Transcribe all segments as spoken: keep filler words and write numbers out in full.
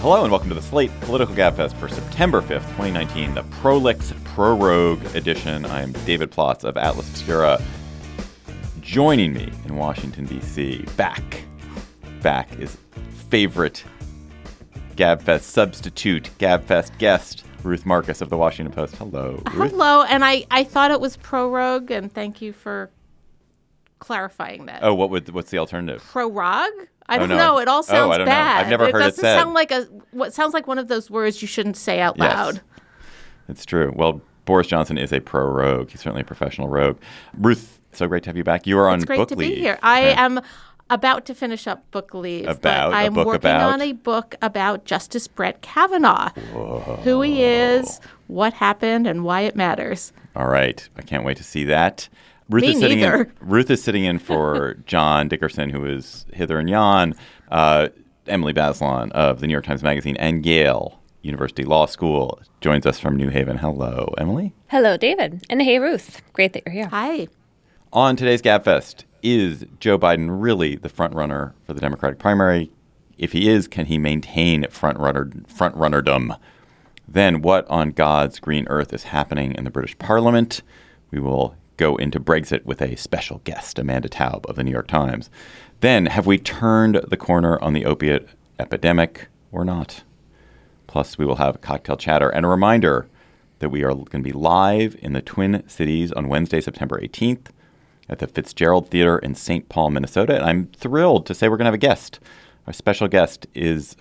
Hello and welcome to the Slate Political Gabfest for September fifth, twenty nineteen, the Prolix Prorogue edition. I am David Plotz of Atlas Obscura. Joining me in Washington, D C, back, back is favorite Gabfest substitute, Gabfest guest, Ruth Marcus of the Washington Post. Hello, Ruth. Hello, and I, I thought it was prorogue, and thank you for clarifying that. Oh, what would what's the alternative? Prorogue? I don't oh, no. know. It all sounds oh, I don't bad. Know. I've never it heard it doesn't said. sound like a what sounds like one of those words you shouldn't say out yes, loud. It's true. Well, Boris Johnson is a pro-rogue. He's certainly a professional rogue. Ruth, so great to have you back. You are on it's great book to leave. be here. I yeah. am about to finish up book leave. About but I'm a book working about? on a book about Justice Brett Kavanaugh, Whoa. who he is, what happened, and why it matters. All right. I can't wait to see that. Ruth Me is sitting neither. in. Ruth is sitting in for John Dickerson, who is hither and yon. Uh, Emily Bazelon of the New York Times Magazine and Yale University Law School joins us from New Haven. Hello, Emily. Hello, David. And hey, Ruth. Great that you're here. Hi. On today's Gabfest, is Joe Biden really the front runner for the Democratic primary? If he is, can he maintain front runner front runnerdom? Then what on God's green earth is happening in the British Parliament? We will go into Brexit with a special guest, Amanda Taub of the New York Times. Then, have we turned the corner on the opiate epidemic or not? Plus, we will have a cocktail chatter and a reminder that we are going to be live in the Twin Cities on Wednesday, September eighteenth at the Fitzgerald Theater in Saint Paul, Minnesota. And I'm thrilled to say we're going to have a guest. Our special guest is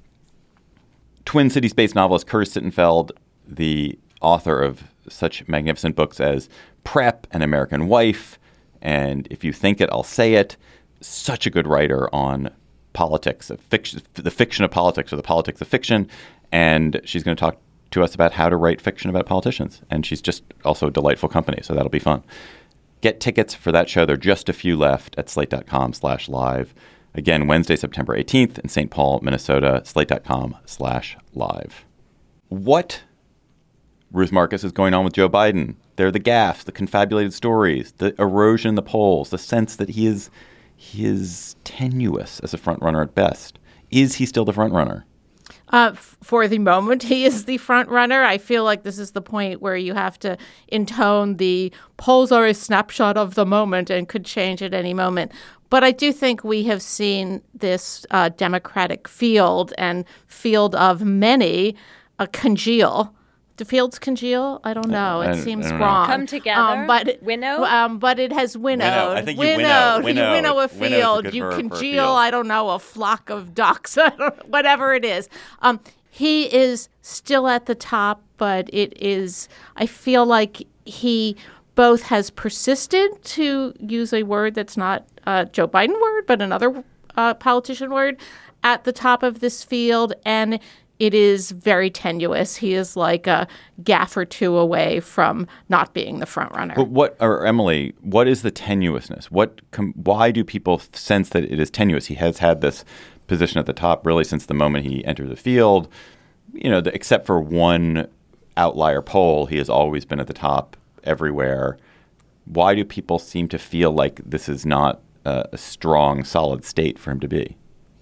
Twin Cities-based novelist Curtis Sittenfeld, the author of such magnificent books as Prep and American Wife, and If You Think It, I'll Say It. Such a good writer on politics, of fiction, the fiction of politics or the politics of fiction. And she's going to talk to us about how to write fiction about politicians. And she's just also a delightful company, so that'll be fun. Get tickets for that show. There are just a few left at slate.com slash live. Again, Wednesday, September eighteenth in Saint Paul, Minnesota, slate.com slash live. What, Ruth Marcus, is going on with Joe Biden? They're the gaffes, the confabulated stories, the erosion in the polls, the sense that he is he is tenuous as a front runner at best. Is he still the front runner? Uh, f- for the moment, he is the front runner. I feel like this is the point where you have to intone the polls are a snapshot of the moment and could change at any moment. But I do think we have seen this uh, Democratic field and field of many uh, congeal. Do fields congeal? I don't know. I, it I, seems I wrong. Come together. Um, but winnow. Um, but it has winnowed. Winnow. I think you winnowed. winnow. Winnow. You winnow a Winnow is a field. good You verb for a congeal. field. I don't know, a flock of ducks. Whatever it is. Um, he is still at the top, but it is. I feel like he both has persisted, to use a word that's not a Joe Biden word, but another uh, politician word, at the top of this field, and it is very tenuous. He is like a gaff or two away from not being the front runner. But what, or Emily, what is the tenuousness? What, com- why do people sense that it is tenuous? He has had this position at the top really since the moment he entered the field. You know, the, except for one outlier poll, he has always been at the top everywhere. Why do people seem to feel like this is not a, a strong, solid state for him to be?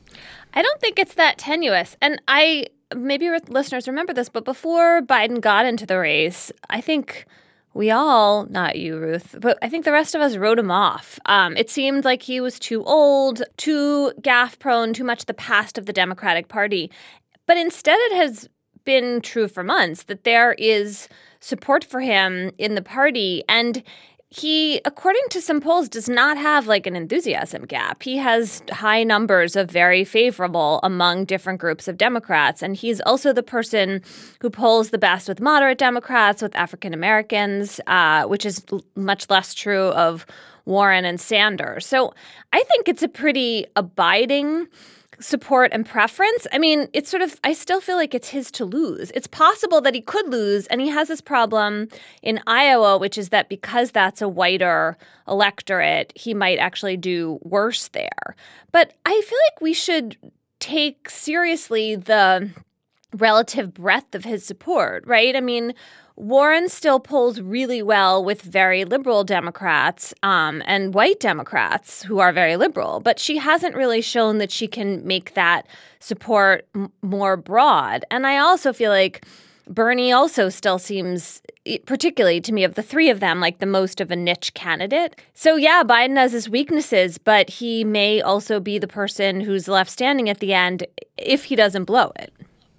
I don't think it's that tenuous. And I maybe listeners remember this, but before Biden got into the race, I think we all, not you, Ruth, but I think the rest of us wrote him off. Um, it seemed like he was too old, too gaffe prone, too much the past of the Democratic Party. But instead, it has been true for months that there is support for him in the party. And he, according to some polls, does not have like an enthusiasm gap. He has high numbers of very favorable among different groups of Democrats. And he's also the person who polls the best with moderate Democrats, with African Americans, uh, which is l- much less true of Warren and Sanders. So I think it's a pretty abiding support and preference. I mean, it's sort of, I still feel like it's his to lose. It's possible that he could lose, and he has this problem in Iowa, which is that because that's a whiter electorate, he might actually do worse there. But I feel like we should take seriously the relative breadth of his support, right? I mean, Warren still polls really well with very liberal Democrats um, and white Democrats who are very liberal, but she hasn't really shown that she can make that support m- more broad. And I also feel like Bernie also still seems, particularly to me, of the three of them, like the most of a niche candidate. So yeah, Biden has his weaknesses, but he may also be the person who's left standing at the end if he doesn't blow it.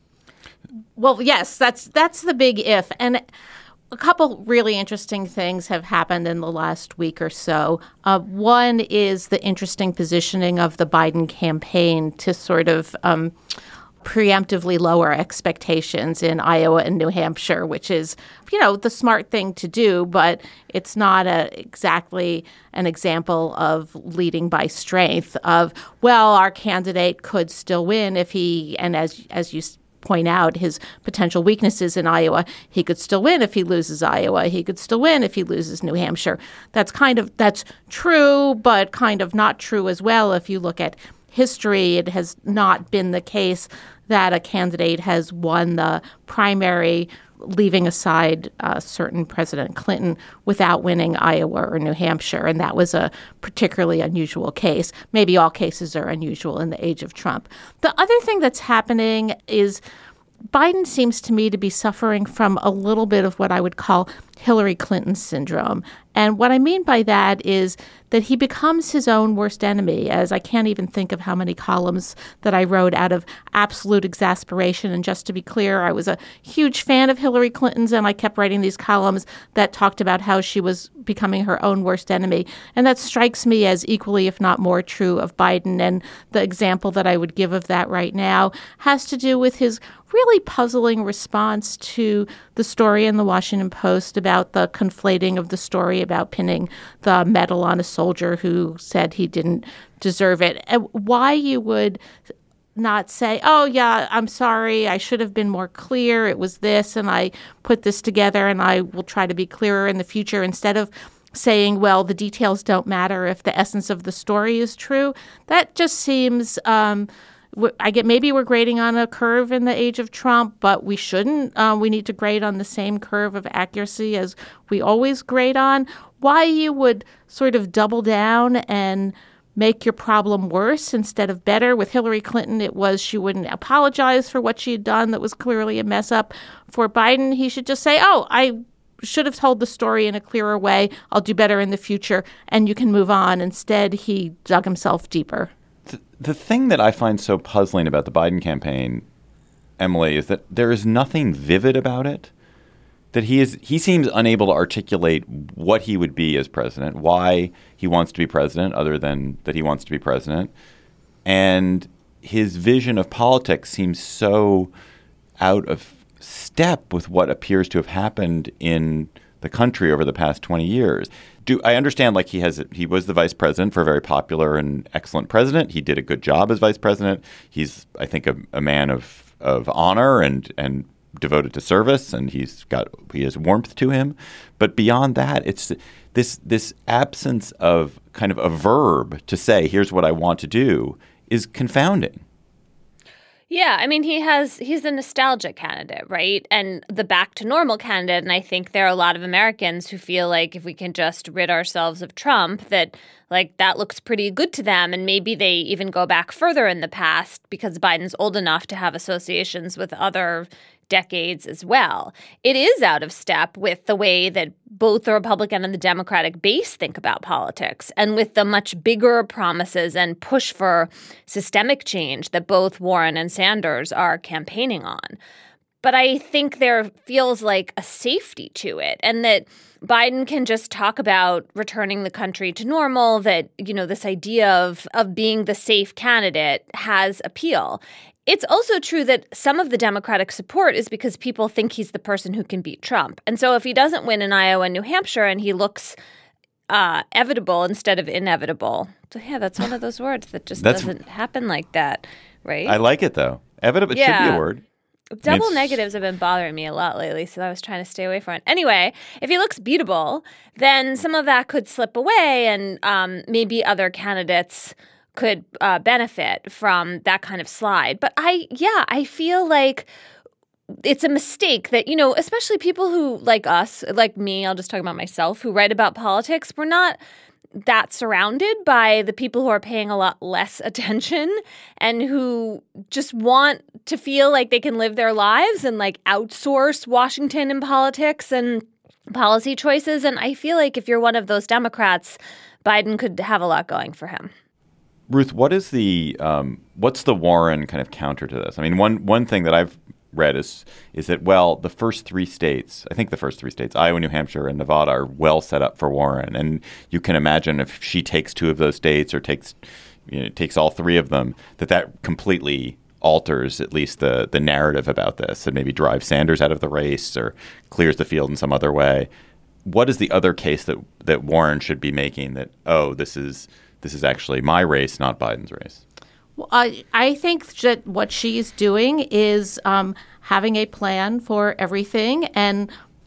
Well, yes, that's that's the big if. And a couple really interesting things have happened in the last week or so. Uh, one is the interesting positioning of the Biden campaign to sort of um, preemptively lower expectations in Iowa and New Hampshire, which is, you know, the smart thing to do, but it's not a, exactly an example of leading by strength of, well, our candidate could still win if he, and as as you point out his potential weaknesses in Iowa, he could still win if he loses Iowa. He could still win if he loses New Hampshire. That's kind of, that's true, but kind of not true as well. If you look at history, it has not been the case that a candidate has won the primary, leaving aside uh, certain President Clinton, without winning Iowa or New Hampshire. And that was a particularly unusual case. Maybe all cases are unusual in the age of Trump. The other thing that's happening is Biden seems to me to be suffering from a little bit of what I would call Hillary Clinton syndrome. And what I mean by that is that he becomes his own worst enemy, as I can't even think of how many columns that I wrote out of absolute exasperation. And just to be clear, I was a huge fan of Hillary Clinton's, and I kept writing these columns that talked about how she was becoming her own worst enemy. And that strikes me as equally, if not more, true of Biden. And the example that I would give of that right now has to do with his really puzzling response to the story in the Washington Post about the conflating of the story about pinning the medal on a soldier who said he didn't deserve it. And why you would not say, oh, yeah, I'm sorry, I should have been more clear. It was this, and I put this together, and I will try to be clearer in the future, instead of saying, well, the details don't matter if the essence of the story is true. That just seems... Um, I get maybe we're grading on a curve in the age of Trump, but we shouldn't. Uh, we need to grade on the same curve of accuracy as we always grade on. Why you would sort of double down and make your problem worse instead of better. With Hillary Clinton, it was she wouldn't apologize for what she had done that was clearly a mess up. For Biden, he should just say, oh, I should have told the story in a clearer way. I'll do better in the future, and you can move on. Instead, he dug himself deeper. The thing that I find so puzzling about the Biden campaign, Emily, is that there is nothing vivid about it. That he is he seems unable to articulate what he would be as president, why he wants to be president, other than that he wants to be president. And his vision of politics seems so out of step with what appears to have happened in the country over the past twenty years. Do I understand, like, he has he was the vice president for a very popular and excellent president. He did a good job as vice president. He's, I think, a, a man of of honor and and devoted to service, and he's got he has warmth to him. But beyond that, it's this this absence of kind of a verb to say, here's what I want to do, is confounding. Yeah, I mean, he has he's the nostalgia candidate, right? And the back to normal candidate. And I think there are a lot of Americans who feel like if we can just rid ourselves of Trump, that like that looks pretty good to them. And maybe they even go back further in the past because Biden's old enough to have associations with other decades as well. It is out of step with the way that both the Republican and the Democratic base think about politics, and with the much bigger promises and push for systemic change that both Warren and Sanders are campaigning on. But I think there feels like a safety to it, and that Biden can just talk about returning the country to normal, that, you know, this idea of, of being the safe candidate has appeal. It's also true that some of the Democratic support is because people think he's the person who can beat Trump. And so if he doesn't win in Iowa and New Hampshire and he looks uh, evitable instead of inevitable, so yeah, that's one of those words that just that's, doesn't happen like that, right? I like it, though. Evitable, it yeah. should be a word. Double it's... negatives have been bothering me a lot lately, so I was trying to stay away from it. Anyway, if he looks beatable, then some of that could slip away, and um, maybe other candidates could uh, benefit from that kind of slide. But I, yeah, I feel like it's a mistake that, you know, especially people who, like us, like me, I'll just talk about myself, who write about politics, we're not that surrounded by the people who are paying a lot less attention and who just want to feel like they can live their lives and like outsource Washington and politics and policy choices. And I feel like if you're one of those Democrats, Biden could have a lot going for him. Ruth, what is the um, what's the Warren kind of counter to this? I mean, one one thing that I've read is is that, well, the first three states, I think the first three states, Iowa, New Hampshire, and Nevada, are well set up for Warren. And you can imagine if she takes two of those states or takes you know, takes all three of them, that that completely alters at least the the narrative about this and maybe drives Sanders out of the race or clears the field in some other way. What is the other case that that Warren should be making that, oh, this is this is actually my race, not Biden's race? Well, I, I think that what she's doing is um, having a plan for everything and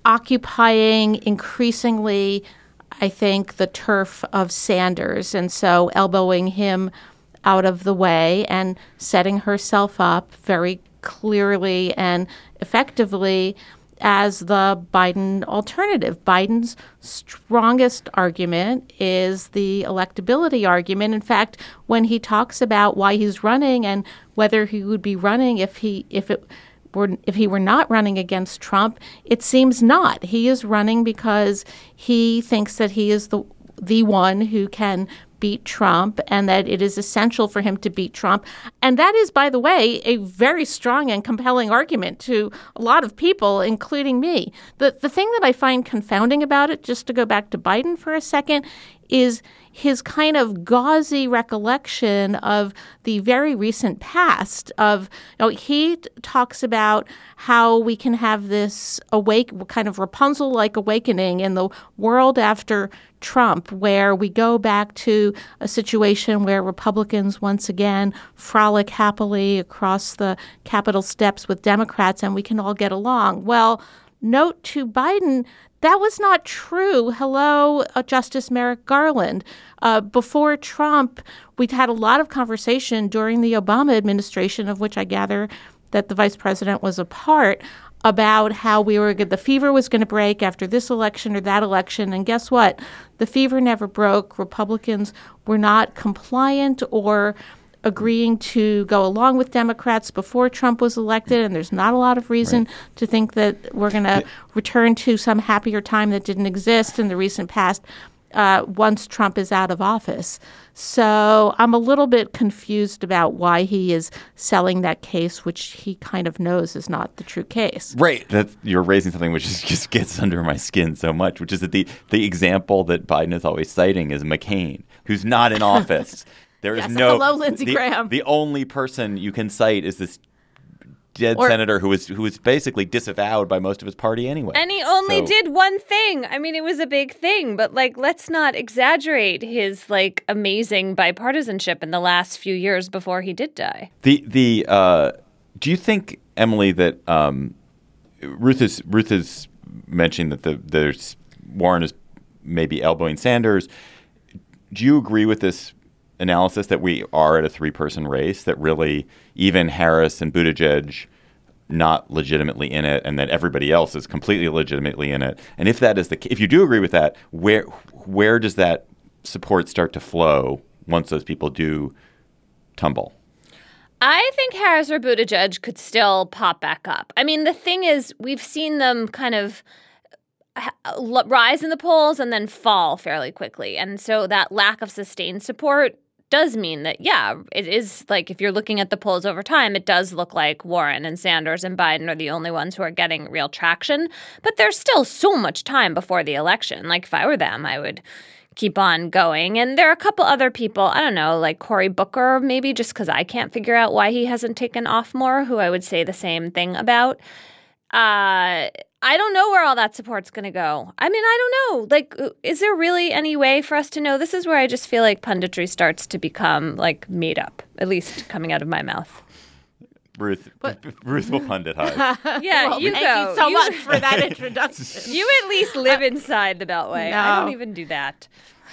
occupying increasingly, I think, the turf of Sanders. And so elbowing him out of the way and setting herself up very clearly and effectively as the Biden alternative. Biden's strongest argument is the electability argument. In fact, when he talks about why he's running and whether he would be running if he if it were if he were not running against Trump, it seems not. He is running because he thinks that he is the the one who can beat Trump and that it is essential for him to beat Trump. And that is, by the way, a very strong and compelling argument to a lot of people, including me. The the thing that I find confounding about it, just to go back to Biden for a second, is his kind of gauzy recollection of the very recent past of, you know, he t- talks about how we can have this awake kind of Rapunzel-like awakening in the world after Trump, where we go back to a situation where Republicans once again frolic happily across the Capitol steps with Democrats and we can all get along. Well, note to Biden, that was not true. Hello, uh, Justice Merrick Garland. Uh, before Trump, we'd had a lot of conversation during the Obama administration, of which I gather that the vice president was a part, about how we were the fever was going to break after this election or that election. And guess what? The fever never broke. Republicans were not compliant or agreeing to go along with Democrats before Trump was elected, and there's not a lot of reason right. to think that we're going to return to some happier time that didn't exist in the recent past uh, once Trump is out of office. So I'm a little bit confused about why he is selling that case, which he kind of knows is not the true case. Right. That's, you're raising something which is, just gets under my skin so much, which is that the, the example that Biden is always citing is McCain, who's not in office. There is yes, no hello, Lindsey the, Graham. The only person you can cite is this dead or, senator who was who was basically disavowed by most of his party anyway. And he only so. did one thing. I mean, it was a big thing, but like, let's not exaggerate his like amazing bipartisanship in the last few years before he did die. The the uh, do you think, Emily, that um, Ruth is Ruth is mentioning that the there's Warren is maybe elbowing Sanders? Do you agree with this analysis that we are at a three-person race, that really even Harris and Buttigieg not legitimately in it, and that everybody else is completely legitimately in it? And if that is the if you do agree with that, where where does that support start to flow once those people do tumble? I think Harris or Buttigieg could still pop back up. I mean, the thing is, we've seen them kind of rise in the polls and then fall fairly quickly. And so that lack of sustained support does mean that, yeah, it is like if you're looking at the polls over time, it does look like Warren and Sanders and Biden are the only ones who are getting real traction. But there's still so much time before the election. Like if I were them, I would keep on going. And there are a couple other people, I don't know, like Cory Booker, maybe just because I can't figure out why he hasn't taken off more, who I would say the same thing about. Uh, I don't know where all that support's going to go. I mean, I don't know. Like, is there really any way for us to know? This is where I just feel like punditry starts to become, like, made up, at least coming out of my mouth. Ruth, but, Ruth will pundit high. Yeah, well, you thank go. you so you, much for that introduction. You at least live inside the Beltway. No. I don't even do that.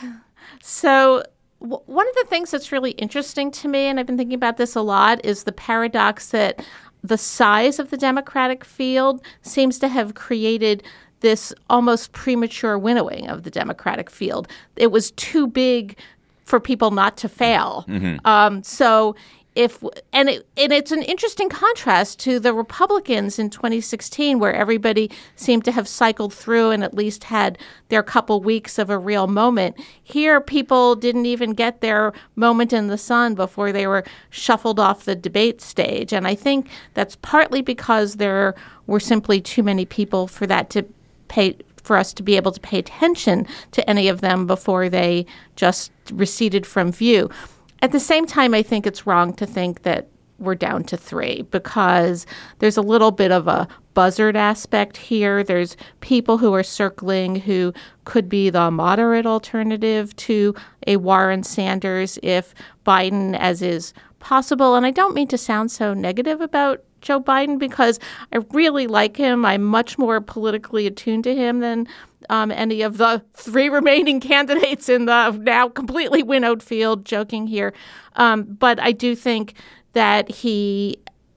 So w- one of the things that's really interesting to me, and I've been thinking about this a lot, is the paradox that the size of the Democratic field seems to have created this almost premature winnowing of the Democratic field. It was too big for people not to fail. Mm-hmm. Um, so if and it, and it's an interesting contrast to the Republicans in twenty sixteen, where everybody seemed to have cycled through and at least had their couple weeks of a real moment. Here, people didn't even get their moment in the sun before they were shuffled off the debate stage. And I think that's partly because there were simply too many people for that to pay for us to be able to pay attention to any of them before they just receded from view. At the same time, I think it's wrong to think that we're down to three, because there's a little bit of a buzzard aspect here. There's people who are circling who could be the moderate alternative to a Warren Sanders if Biden, as is possible. And I don't mean to sound so negative about Joe Biden, because I really like him. I'm much more politically attuned to him than um, any of the three remaining candidates in the now completely winnowed field, joking here. Um, but I do think that he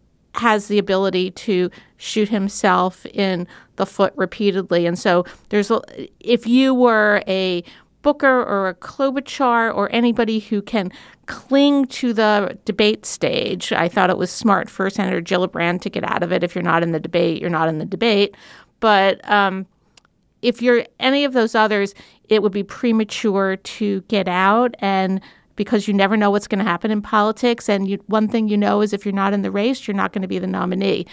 has the ability to shoot himself in the foot repeatedly. And so there's a, if you were a Booker or a Klobuchar or anybody who can cling to the debate stage, I thought it was smart for Senator Gillibrand to get out of it. If you're not in the debate, you're not in the debate. But um, if you're any of those others, it would be premature to get out, and because you never know what's going to happen in politics. And you, one thing you know is if you're not in the race, you're not going to be the nominee.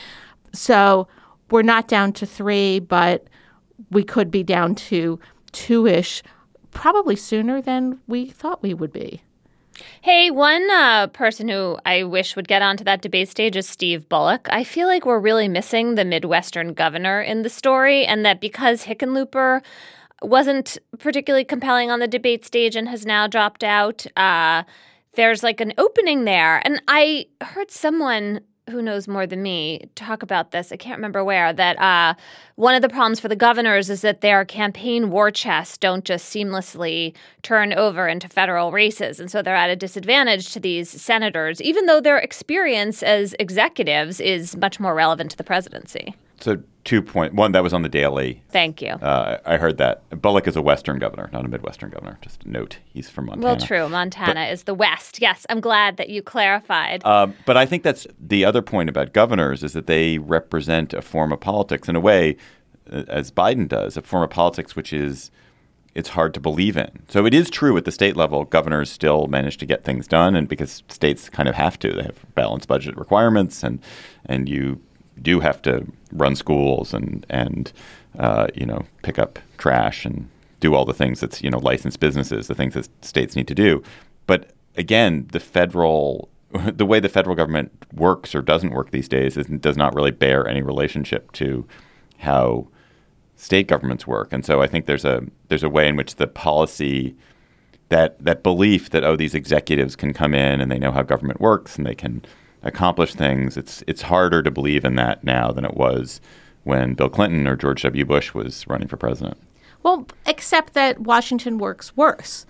So we're not down to three, but we could be down to two-ish, probably sooner than we thought we would be. Hey, one uh, person who I wish would get onto that debate stage is Steve Bullock. I feel like we're really missing the Midwestern governor in the story, and that because Hickenlooper wasn't particularly compelling on the debate stage and has now dropped out, uh, there's like an opening there. And I heard someone who knows more than me talk about this, I can't remember where, that uh, one of the problems for the governors is that their campaign war chests don't just seamlessly turn over into federal races. And so they're at a disadvantage to these senators, even though their experience as executives is much more relevant to the presidency. So two point one, that was on the Daily. Thank you. Uh, I heard that. Bullock is a Western governor, not a Midwestern governor. Just a note. He's from Montana. Well, true. Montana but, is the West. Yes, I'm glad that you clarified. Uh, but I think that's the other point about governors, is that they represent a form of politics in a way, as Biden does, a form of politics which is it's hard to believe in. So it is true at the state level, governors still manage to get things done, and because states kind of have to. They have balanced budget requirements, and and you do have to run schools and and uh, you know pick up trash and do all the things that's you know licensed businesses, the things that states need to do. But again, the federal the way the federal government works or doesn't work these days is, does not really bear any relationship to how state governments work. And so I think there's a there's a way in which the policy, that that belief that oh these executives can come in and they know how government works and they can accomplish things, it's it's harder to believe in that now than it was when Bill Clinton or George W. Bush was running for president. Well, except that Washington works worse.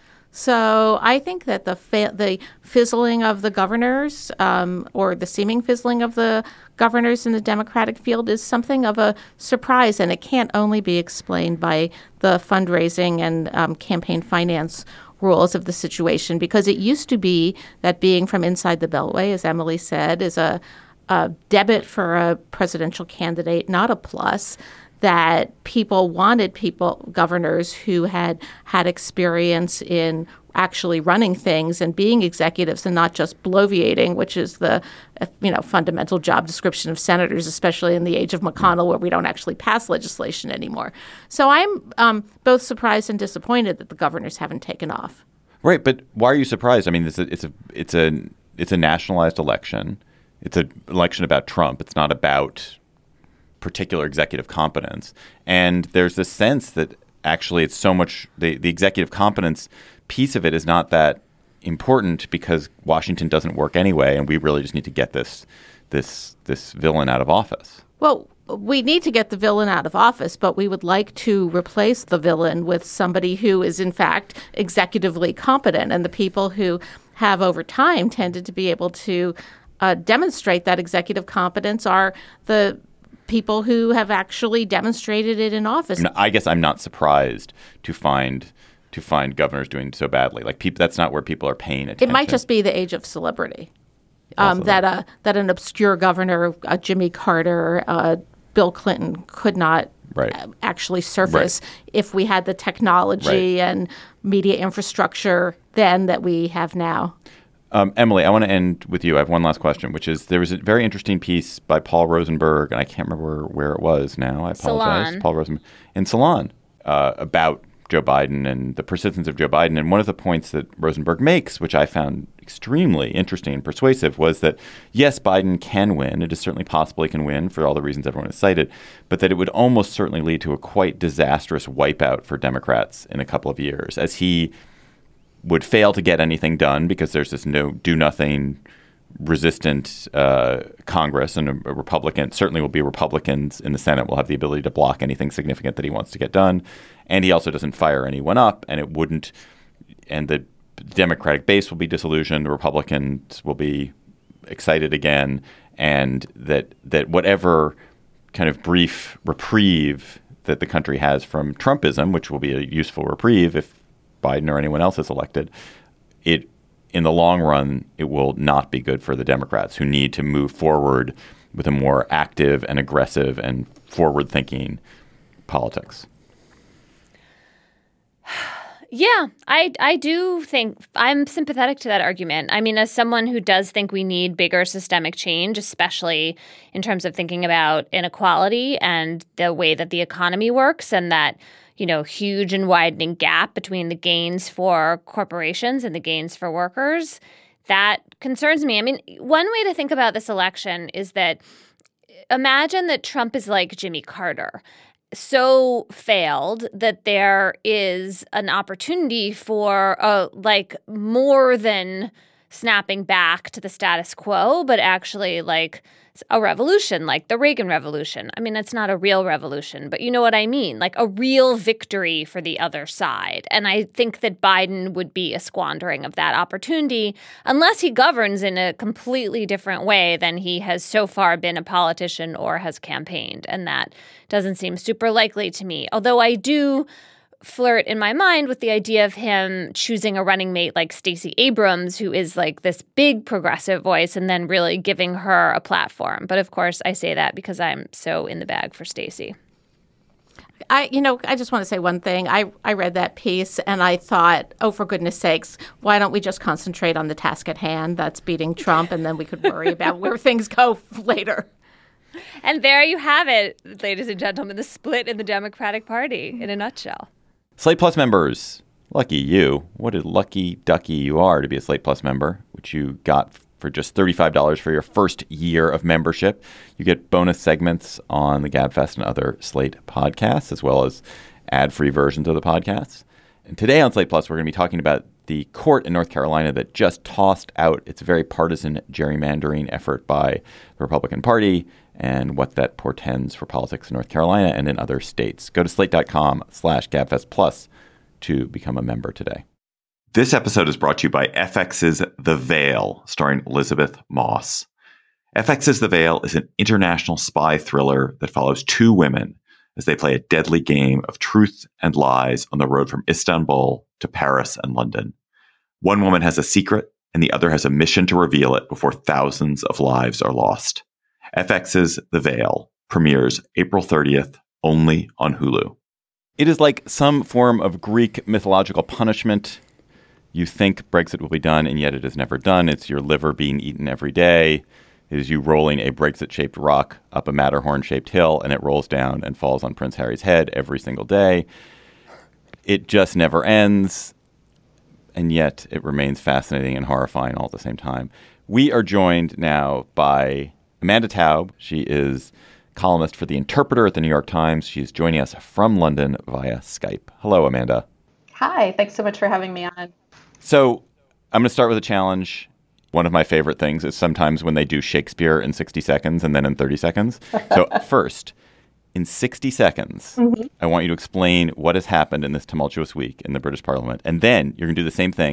So I think that the fa- the fizzling of the governors, um, or the seeming fizzling of the governors in the Democratic field, is something of a surprise, and it can't only be explained by the fundraising and um, campaign finance rules of the situation, because it used to be that being from inside the Beltway, as Emily said, is a, a debit for a presidential candidate, not a plus. That people wanted people, governors who had had experience in actually running things and being executives and not just bloviating, which is the you know fundamental job description of senators, especially in the age of McConnell, where we don't actually pass legislation anymore. So I'm um, both surprised and disappointed that the governors haven't taken off. Right, but why are you surprised? I mean, it's a it's a it's a it's a nationalized election. It's an election about Trump. It's not about particular executive competence. And there's this sense that actually it's so much the, the executive competence piece of it is not that important because Washington doesn't work anyway, and we really just need to get this this this villain out of office. Well, we need to get the villain out of office, but we would like to replace the villain with somebody who is, in fact, executively competent. And the people who have over time tended to be able to uh, demonstrate that executive competence are the people who have actually demonstrated it in office. And I guess I'm not surprised to find to find governors doing so badly. Like people, that's not where people are paying attention. It might just be the age of celebrity. Um, that uh, that an obscure governor, uh, Jimmy Carter, uh, Bill Clinton, could not right. uh, actually surface right. if we had the technology right. and media infrastructure then that we have now. Um, Emily, I want to end with you. I have one last question, which is there was a very interesting piece by Paul Rosenberg, and I can't remember where it was now. I apologize. Salon. Paul Rosenberg in Salon uh, about Joe Biden and the persistence of Joe Biden. And one of the points that Rosenberg makes, which I found extremely interesting and persuasive, was that, yes, Biden can win. It is certainly possible he can win for all the reasons everyone has cited, but that it would almost certainly lead to a quite disastrous wipeout for Democrats in a couple of years, as he would fail to get anything done because there's this no do-nothing resistant uh, Congress, and a, a Republican, certainly will be Republicans in the Senate, will have the ability to block anything significant that he wants to get done. And he also doesn't fire anyone up, and it wouldn't, and the Democratic base will be disillusioned, the Republicans will be excited again, and that that whatever kind of brief reprieve that the country has from Trumpism, which will be a useful reprieve if Biden or anyone else is elected, it in the long run, it will not be good for the Democrats, who need to move forward with a more active and aggressive and forward-thinking politics. Yeah, I I do think I'm sympathetic to that argument. I mean, as someone who does think we need bigger systemic change, especially in terms of thinking about inequality and the way that the economy works, and that, you know, huge and widening gap between the gains for corporations and the gains for workers, that concerns me. I mean, one way to think about this election is that imagine that Trump is like Jimmy Carter, so failed that there is an opportunity for uh, like more than snapping back to the status quo, but actually like a revolution, like the Reagan Revolution. I mean, it's not a real revolution, but you know what I mean? Like a real victory for the other side. And I think that Biden would be a squandering of that opportunity unless he governs in a completely different way than he has so far been a politician or has campaigned. And that doesn't seem super likely to me. Although I do flirt in my mind with the idea of him choosing a running mate like Stacey Abrams, who is like this big progressive voice, and then really giving her a platform. But of course, I say that because I'm so in the bag for Stacey. I, you know, I just want to say one thing. I, I read that piece and I thought, oh, for goodness sakes, why don't we just concentrate on the task at hand? That's beating Trump, and then we could worry about where things go later. And there you have it, ladies and gentlemen, the split in the Democratic Party in a nutshell. Slate Plus members, lucky you. What a lucky ducky you are to be a Slate Plus member, which you got for just thirty-five dollars for your first year of membership. You get bonus segments on the Gabfest and other Slate podcasts, as well as ad-free versions of the podcasts. And today on Slate Plus, we're going to be talking about the court in North Carolina that just tossed out its very partisan gerrymandering effort by the Republican Party, and what that portends for politics in North Carolina and in other states. Go to slate.com slash gabfest plus to become a member today. This episode is brought to you by F X's The Veil, starring Elizabeth Moss. F X's The Veil is an international spy thriller that follows two women as they play a deadly game of truth and lies on the road from Istanbul to Paris and London. One woman has a secret, and the other has a mission to reveal it before thousands of lives are lost. F X's The Veil premieres April thirtieth, only on Hulu. It is like some form of Greek mythological punishment. You think Brexit will be done, and yet it is never done. It's your liver being eaten every day. It is you rolling a Brexit-shaped rock up a Matterhorn-shaped hill, and it rolls down and falls on Prince Harry's head every single day. It just never ends, and yet it remains fascinating and horrifying all at the same time. We are joined now by Amanda Taub. She is columnist for The Interpreter at the New York Times. She's joining us from London via Skype. Hello, Amanda. Hi. Thanks so much for having me on. So I'm going to start with a challenge. One of my favorite things is sometimes when they do Shakespeare in sixty seconds and then in thirty seconds. So first, in sixty seconds, mm-hmm. I want you to explain what has happened in this tumultuous week in the British Parliament. And then you're going to do the same thing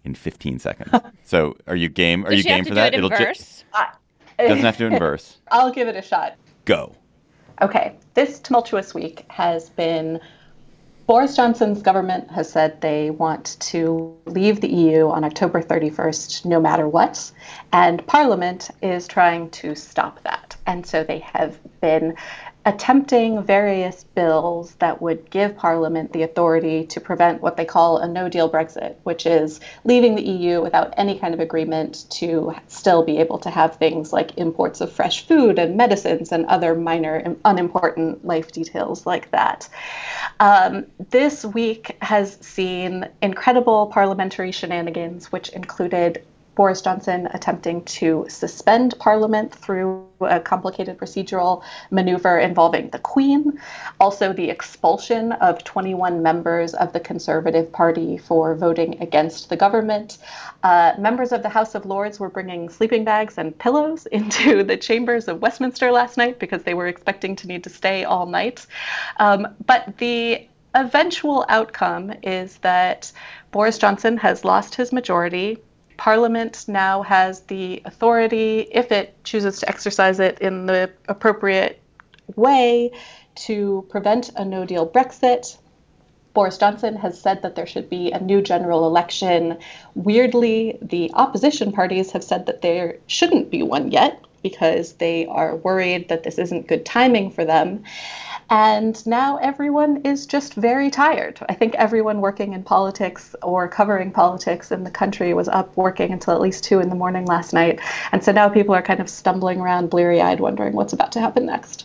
in fifteen seconds. So are you game? Are Does you she game have to for do that? it in It'll verse? Uh, doesn't have to do it in verse. I'll give it a shot. Go. Okay, this tumultuous week has been Boris Johnson's government has said they want to leave the E U on October thirty-first, no matter what. And Parliament is trying to stop that. And so they have been attempting various bills that would give Parliament the authority to prevent what they call a no-deal Brexit, which is leaving the E U without any kind of agreement to still be able to have things like imports of fresh food and medicines and other minor, unimportant life details like that. Um, this week has seen incredible parliamentary shenanigans, which included Boris Johnson attempting to suspend Parliament through a complicated procedural maneuver involving the Queen, also the expulsion of twenty-one members of the Conservative Party for voting against the government. Uh, members of the House of Lords were bringing sleeping bags and pillows into the chambers of Westminster last night because they were expecting to need to stay all night. Um, but the eventual outcome is that Boris Johnson has lost his majority. Parliament now has the authority, if it chooses to exercise it in the appropriate way, to prevent a no-deal Brexit. Boris Johnson has said that there should be a new general election. Weirdly, the opposition parties have said that there shouldn't be one yet because they are worried that this isn't good timing for them. And now everyone is just very tired. I think everyone working in politics or covering politics in the country was up working until at least two in the morning last night. And so now people are kind of stumbling around bleary-eyed wondering what's about to happen next.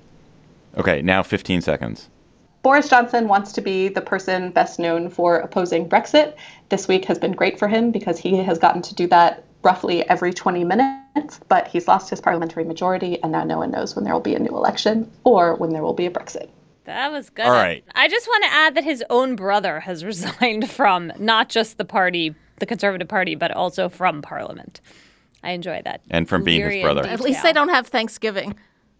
Okay, now fifteen seconds. Boris Johnson wants to be the person best known for opposing Brexit. This week has been great for him because he has gotten to do that roughly every twenty minutes, but he's lost his parliamentary majority, and now no one knows when there will be a new election or when there will be a Brexit. That was good. All right. I just want to add that his own brother has resigned from not just the party, the Conservative Party, but also from Parliament. I enjoy that. And from being his brother. At least they don't have Thanksgiving.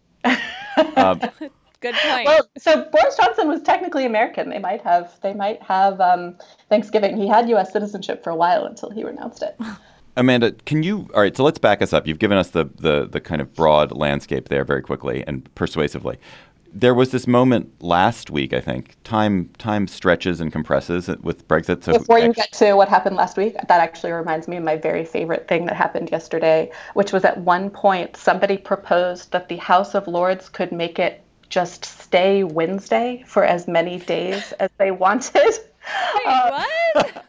Um, Good point. Well, so Boris Johnson was technically American. They might have they might have um, Thanksgiving. He had U S citizenship for a while until he renounced it. Amanda, can you, all right, so let's back us up. You've given us the, the the kind of broad landscape there very quickly and persuasively. There was this moment last week, I think. Time time stretches and compresses with Brexit. So Before you get to what happened last week, that actually reminds me of my very favorite thing that happened yesterday, which was at one point somebody proposed that the House of Lords could make it just stay Wednesday for as many days as they wanted. Wait, Uh, what?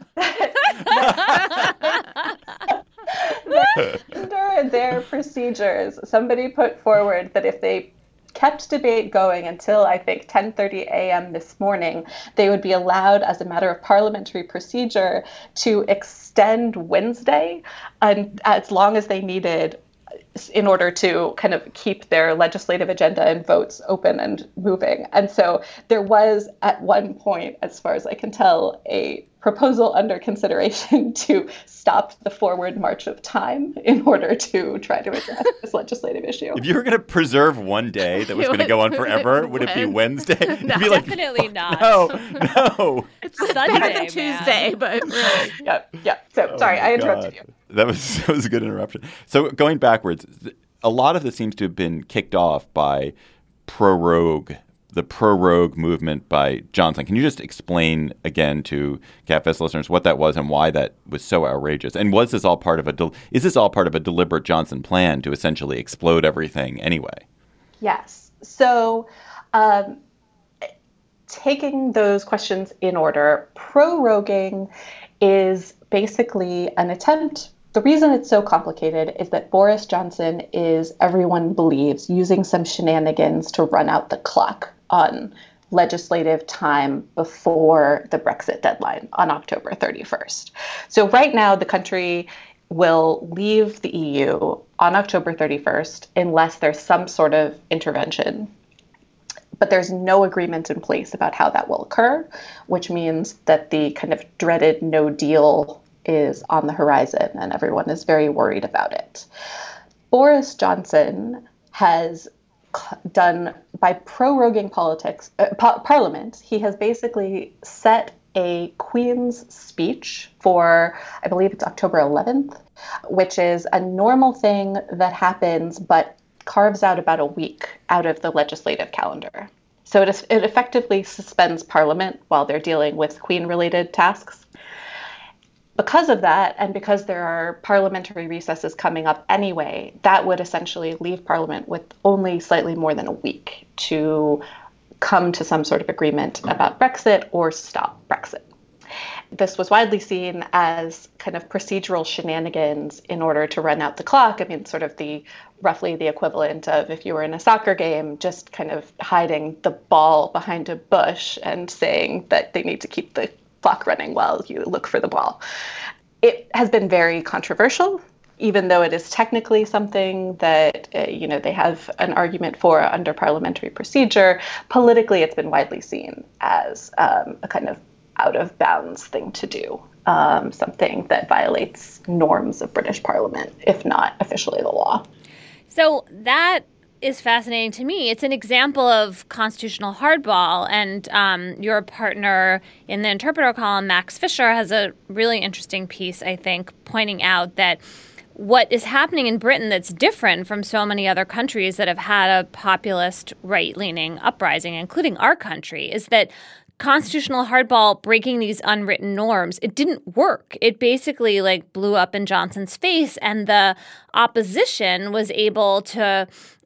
Under their procedures, somebody put forward that if they kept debate going until, I think, ten thirty a.m. this morning, they would be allowed, as a matter of parliamentary procedure, to extend Wednesday and as long as they needed in order to kind of keep their legislative agenda and votes open and moving. And so there was, at one point, as far as I can tell, a proposal under consideration to stop the forward march of time in order to try to address this legislative issue. if you were going to preserve one day that was going to go on forever, would it be Wednesday? No, You'd be like, definitely not. No, no. It's Sunday, better than man. Tuesday, but really. Yeah, yeah. So sorry, Oh my I interrupted God. you. That was that was a good interruption. So going backwards, a lot of this seems to have been kicked off by prorogue, the prorogue movement by Johnson. Can you just explain again to GabFest listeners what that was and why that was so outrageous? And was this all part of a del- is this all part of a deliberate Johnson plan to essentially explode everything anyway? Yes. So um, taking those questions in order, proroguing is basically an attempt. The reason it's so complicated is that Boris Johnson is, everyone believes, using some shenanigans to run out the clock on legislative time before the Brexit deadline on October thirty-first. So right now, the country will leave the E U on October thirty-first unless there's some sort of intervention. But there's no agreement in place about how that will occur, which means that the kind of dreaded no deal is on the horizon and everyone is very worried about it. Boris Johnson has done, by proroguing politics, uh, pa- Parliament, he has basically set a Queen's speech for, I believe it's October eleventh, which is a normal thing that happens, but carves out about a week out of the legislative calendar. So it, is, it effectively suspends Parliament while they're dealing with Queen-related tasks. Because of that, and because there are parliamentary recesses coming up anyway, that would essentially leave Parliament with only slightly more than a week to come to some sort of agreement about Brexit or stop Brexit. This was widely seen as kind of procedural shenanigans in order to run out the clock. I mean, sort of the roughly the equivalent of if you were in a soccer game, just kind of hiding the ball behind a bush and saying that they need to keep the clock running while you look for the ball. It has been very controversial, even though it is technically something that, uh, you know, they have an argument for under parliamentary procedure. Politically, it's been widely seen as um, a kind of out of bounds thing to do, um, something that violates norms of British Parliament, if not officially the law. So that is fascinating to me. It's an example of constitutional hardball, and um, your partner in the Interpreter column, Max Fisher, has a really interesting piece, I think, pointing out that what is happening in Britain that's different from so many other countries that have had a populist right-leaning uprising, including our country, is that constitutional hardball, breaking these unwritten norms, it didn't work. It basically like blew up in Johnson's face, and the opposition was able to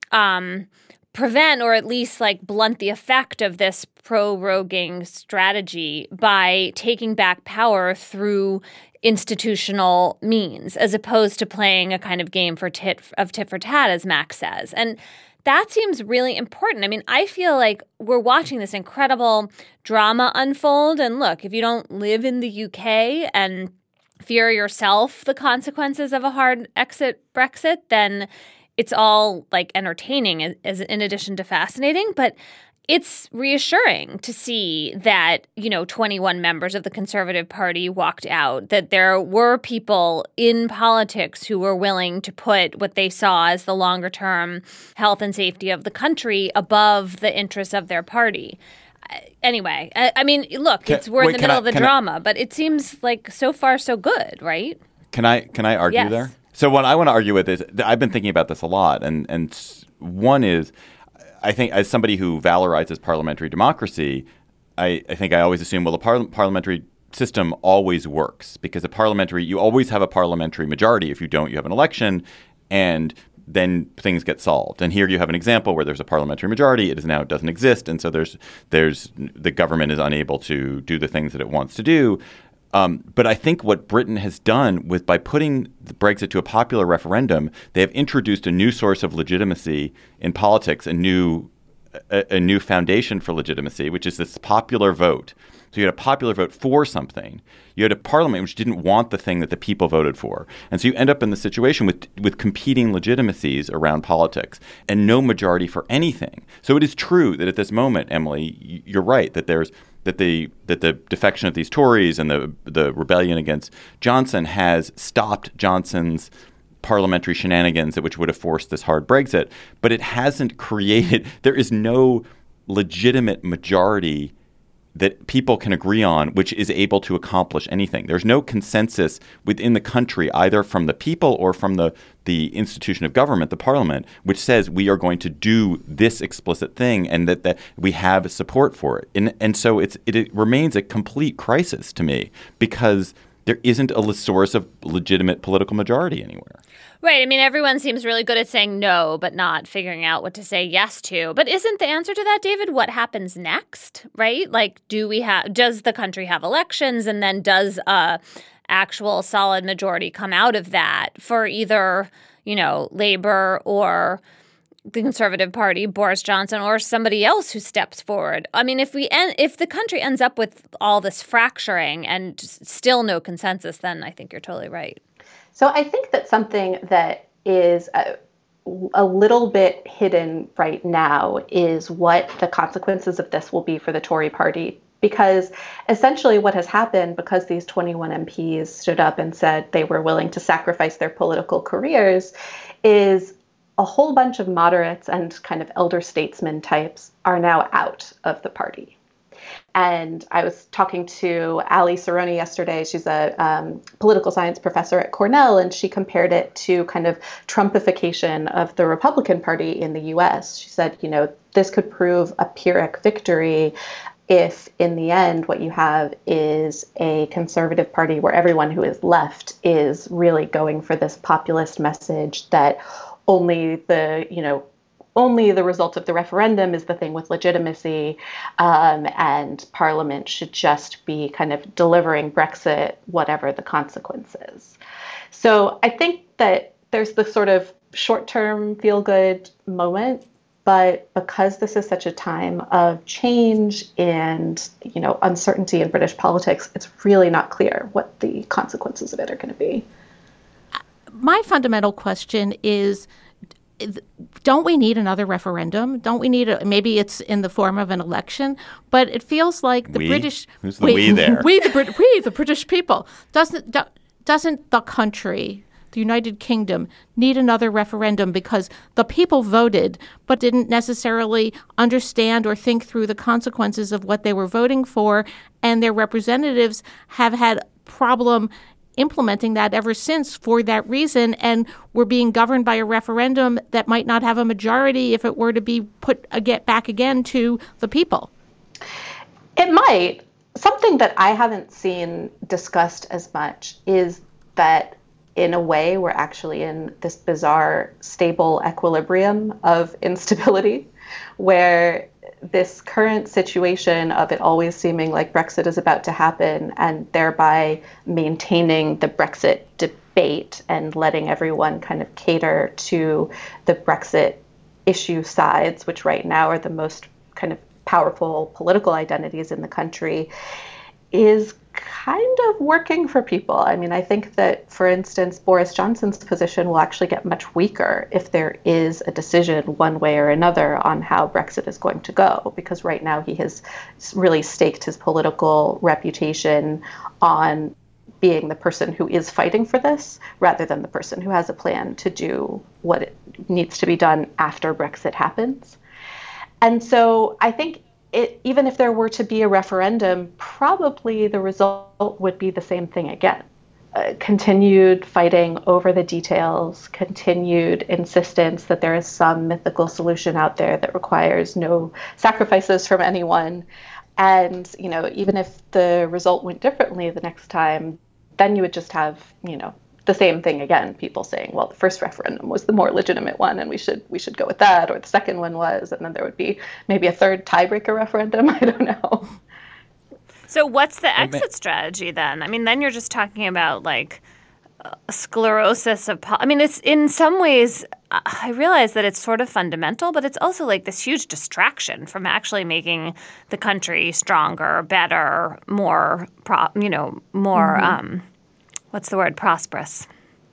um, prevent or at least like blunt the effect of this proroguing strategy by taking back power through institutional means, as opposed to playing a kind of game for tit of tit for tat, as Max says. And that seems really important. I mean, I feel like we're watching this incredible drama unfold. And look, if you don't live in the U K and fear yourself the consequences of a hard exit Brexit, then it's all like entertaining as, as in addition to fascinating. But it's reassuring to see that, you know, twenty-one members of the Conservative Party walked out, that there were people in politics who were willing to put what they saw as the longer term health and safety of the country above the interests of their party. Anyway, I, I mean, look, Can, it's we're wait, in the middle I, of the drama, I, but it seems like so far so good, right? Can I can I argue yes. there? So what I want to argue with is I've been thinking about this a lot, and and one is, I think as somebody who valorizes parliamentary democracy, I, I think I always assume, well, the par- parliamentary system always works because a parliamentary, you always have a parliamentary majority. If you don't, you have an election, and then things get solved. And here you have an example where there's a parliamentary majority. It is now it doesn't exist, and so there's there's the government is unable to do the things that it wants to do. Um, but I think what Britain has done with by putting the Brexit to a popular referendum, they have introduced a new source of legitimacy in politics, a new a, a new foundation for legitimacy, which is this popular vote. So you had a popular vote for something. You had a parliament which didn't want the thing that the people voted for. And so you end up in the situation with with competing legitimacies around politics and no majority for anything. So it is true that at this moment, Emily, you're right, that there's that the that the defection of these Tories and the the rebellion against Johnson has stopped Johnson's parliamentary shenanigans, which would have forced this hard Brexit. But it hasn't created – there is no legitimate majority that people can agree on which is able to accomplish anything. There's no consensus within the country, either from the people or from the, the institution of government, the parliament, which says we are going to do this explicit thing and that, that we have support for it. And, and so it's, it, it remains a complete crisis to me because there isn't a source of legitimate political majority anywhere. Right. I mean, everyone seems really good at saying no, but not figuring out what to say yes to. But isn't the answer to that, David, what happens next? Right? Like, do we have, does the country have elections? And then does a actual solid majority come out of that for either, you know, Labour or the Conservative Party, Boris Johnson, or somebody else who steps forward? I mean, if we en- if the country ends up with all this fracturing and still no consensus, then I think you're totally right. So I think that something that is a, a little bit hidden right now is what the consequences of this will be for the Tory party. Because essentially what has happened, because these twenty-one M Ps stood up and said they were willing to sacrifice their political careers, is a whole bunch of moderates and kind of elder statesman types are now out of the party. And I was talking to Ali Cerrone yesterday. She's a um, political science professor at Cornell, and she compared it to kind of Trumpification of the Republican Party in the U S. She said, you know, this could prove a Pyrrhic victory if in the end what you have is a conservative party where everyone who is left is really going for this populist message that only the, you know, only the result of the referendum is the thing with legitimacy, um, and Parliament should just be kind of delivering Brexit, whatever the consequences. So I think that there's the sort of short-term feel-good moment, but because this is such a time of change and, you know, uncertainty in British politics, it's really not clear what the consequences of it are going to be. My fundamental question is, don't we need another referendum? Don't we need a, maybe it's in the form of an election, but it feels like the we? British Who's the we, we there? We the Brit, we the British people. Doesn't do, doesn't the country, the United Kingdom, need another referendum because the people voted but didn't necessarily understand or think through the consequences of what they were voting for, and their representatives have had problem implementing that ever since for that reason, and we're being governed by a referendum that might not have a majority if it were to be put again, back again to the people. It might. Something that I haven't seen discussed as much is that in a way we're actually in this bizarre stable equilibrium of instability where this current situation of it always seeming like Brexit is about to happen and thereby maintaining the Brexit debate and letting everyone kind of cater to the Brexit issue sides, which right now are the most kind of powerful political identities in the country, is kind of working for people. I mean, I think that, for instance, Boris Johnson's position will actually get much weaker if there is a decision one way or another on how Brexit is going to go, because right now he has really staked his political reputation on being the person who is fighting for this rather than the person who has a plan to do what it needs to be done after Brexit happens. And so I think It, even if there were to be a referendum, probably the result would be the same thing again. Uh, continued fighting over the details, continued insistence that there is some mythical solution out there that requires no sacrifices from anyone. And, you know, even if the result went differently the next time, then you would just have, you know, the same thing again, people saying, well, the first referendum was the more legitimate one and we should we should go with that, or the second one was, and then there would be maybe a third tiebreaker referendum. I don't know. So what's the exit strategy then? I mean, then you're just talking about like uh, sclerosis of po- I mean, it's in some ways, I realize that it's sort of fundamental, but it's also like this huge distraction from actually making the country stronger, better, more, pro- you know, more, mm-hmm. um, what's the word, prosperous?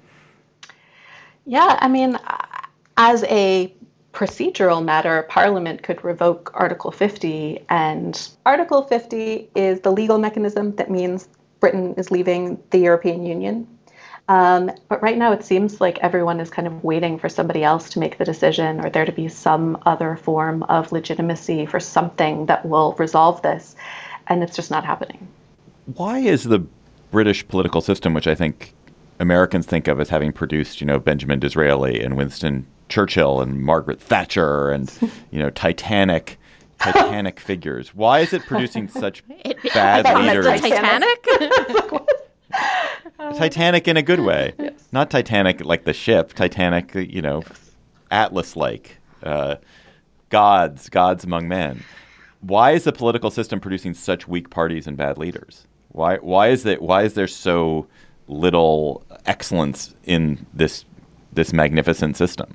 Yeah, I mean, as a procedural matter, Parliament could revoke Article fifty, and Article fifty is the legal mechanism that means Britain is leaving the European Union. Um, but right now it seems like everyone is kind of waiting for somebody else to make the decision, or there to be some other form of legitimacy for something that will resolve this, and it's just not happening. Why is the British political system, which I think Americans think of as having produced, you know, Benjamin Disraeli and Winston Churchill and Margaret Thatcher and, you know, Titanic, Titanic figures. Why is it producing such it, bad leaders? The Titanic? Titanic in a good way. Yes. Not Titanic like the ship. Titanic, you know, yes. Atlas-like. Uh, gods, gods among men. Why is the political system producing such weak parties and bad leaders? Why why is it why is there so little excellence in this this magnificent system?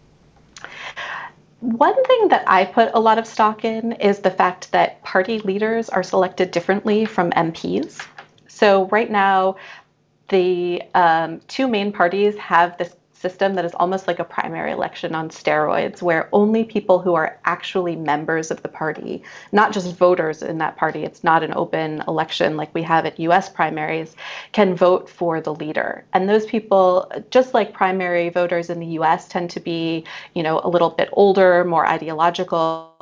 One thing that I put a lot of stock in is the fact that party leaders are selected differently from M Ps. So right now, the um, two main parties have this system that is almost like a primary election on steroids, where only people who are actually members of the party, not just voters in that party, it's not an open election like we have at U S primaries, can vote for the leader. And those people, just like primary voters in the U S, tend to be, you know, a little bit older, more ideological,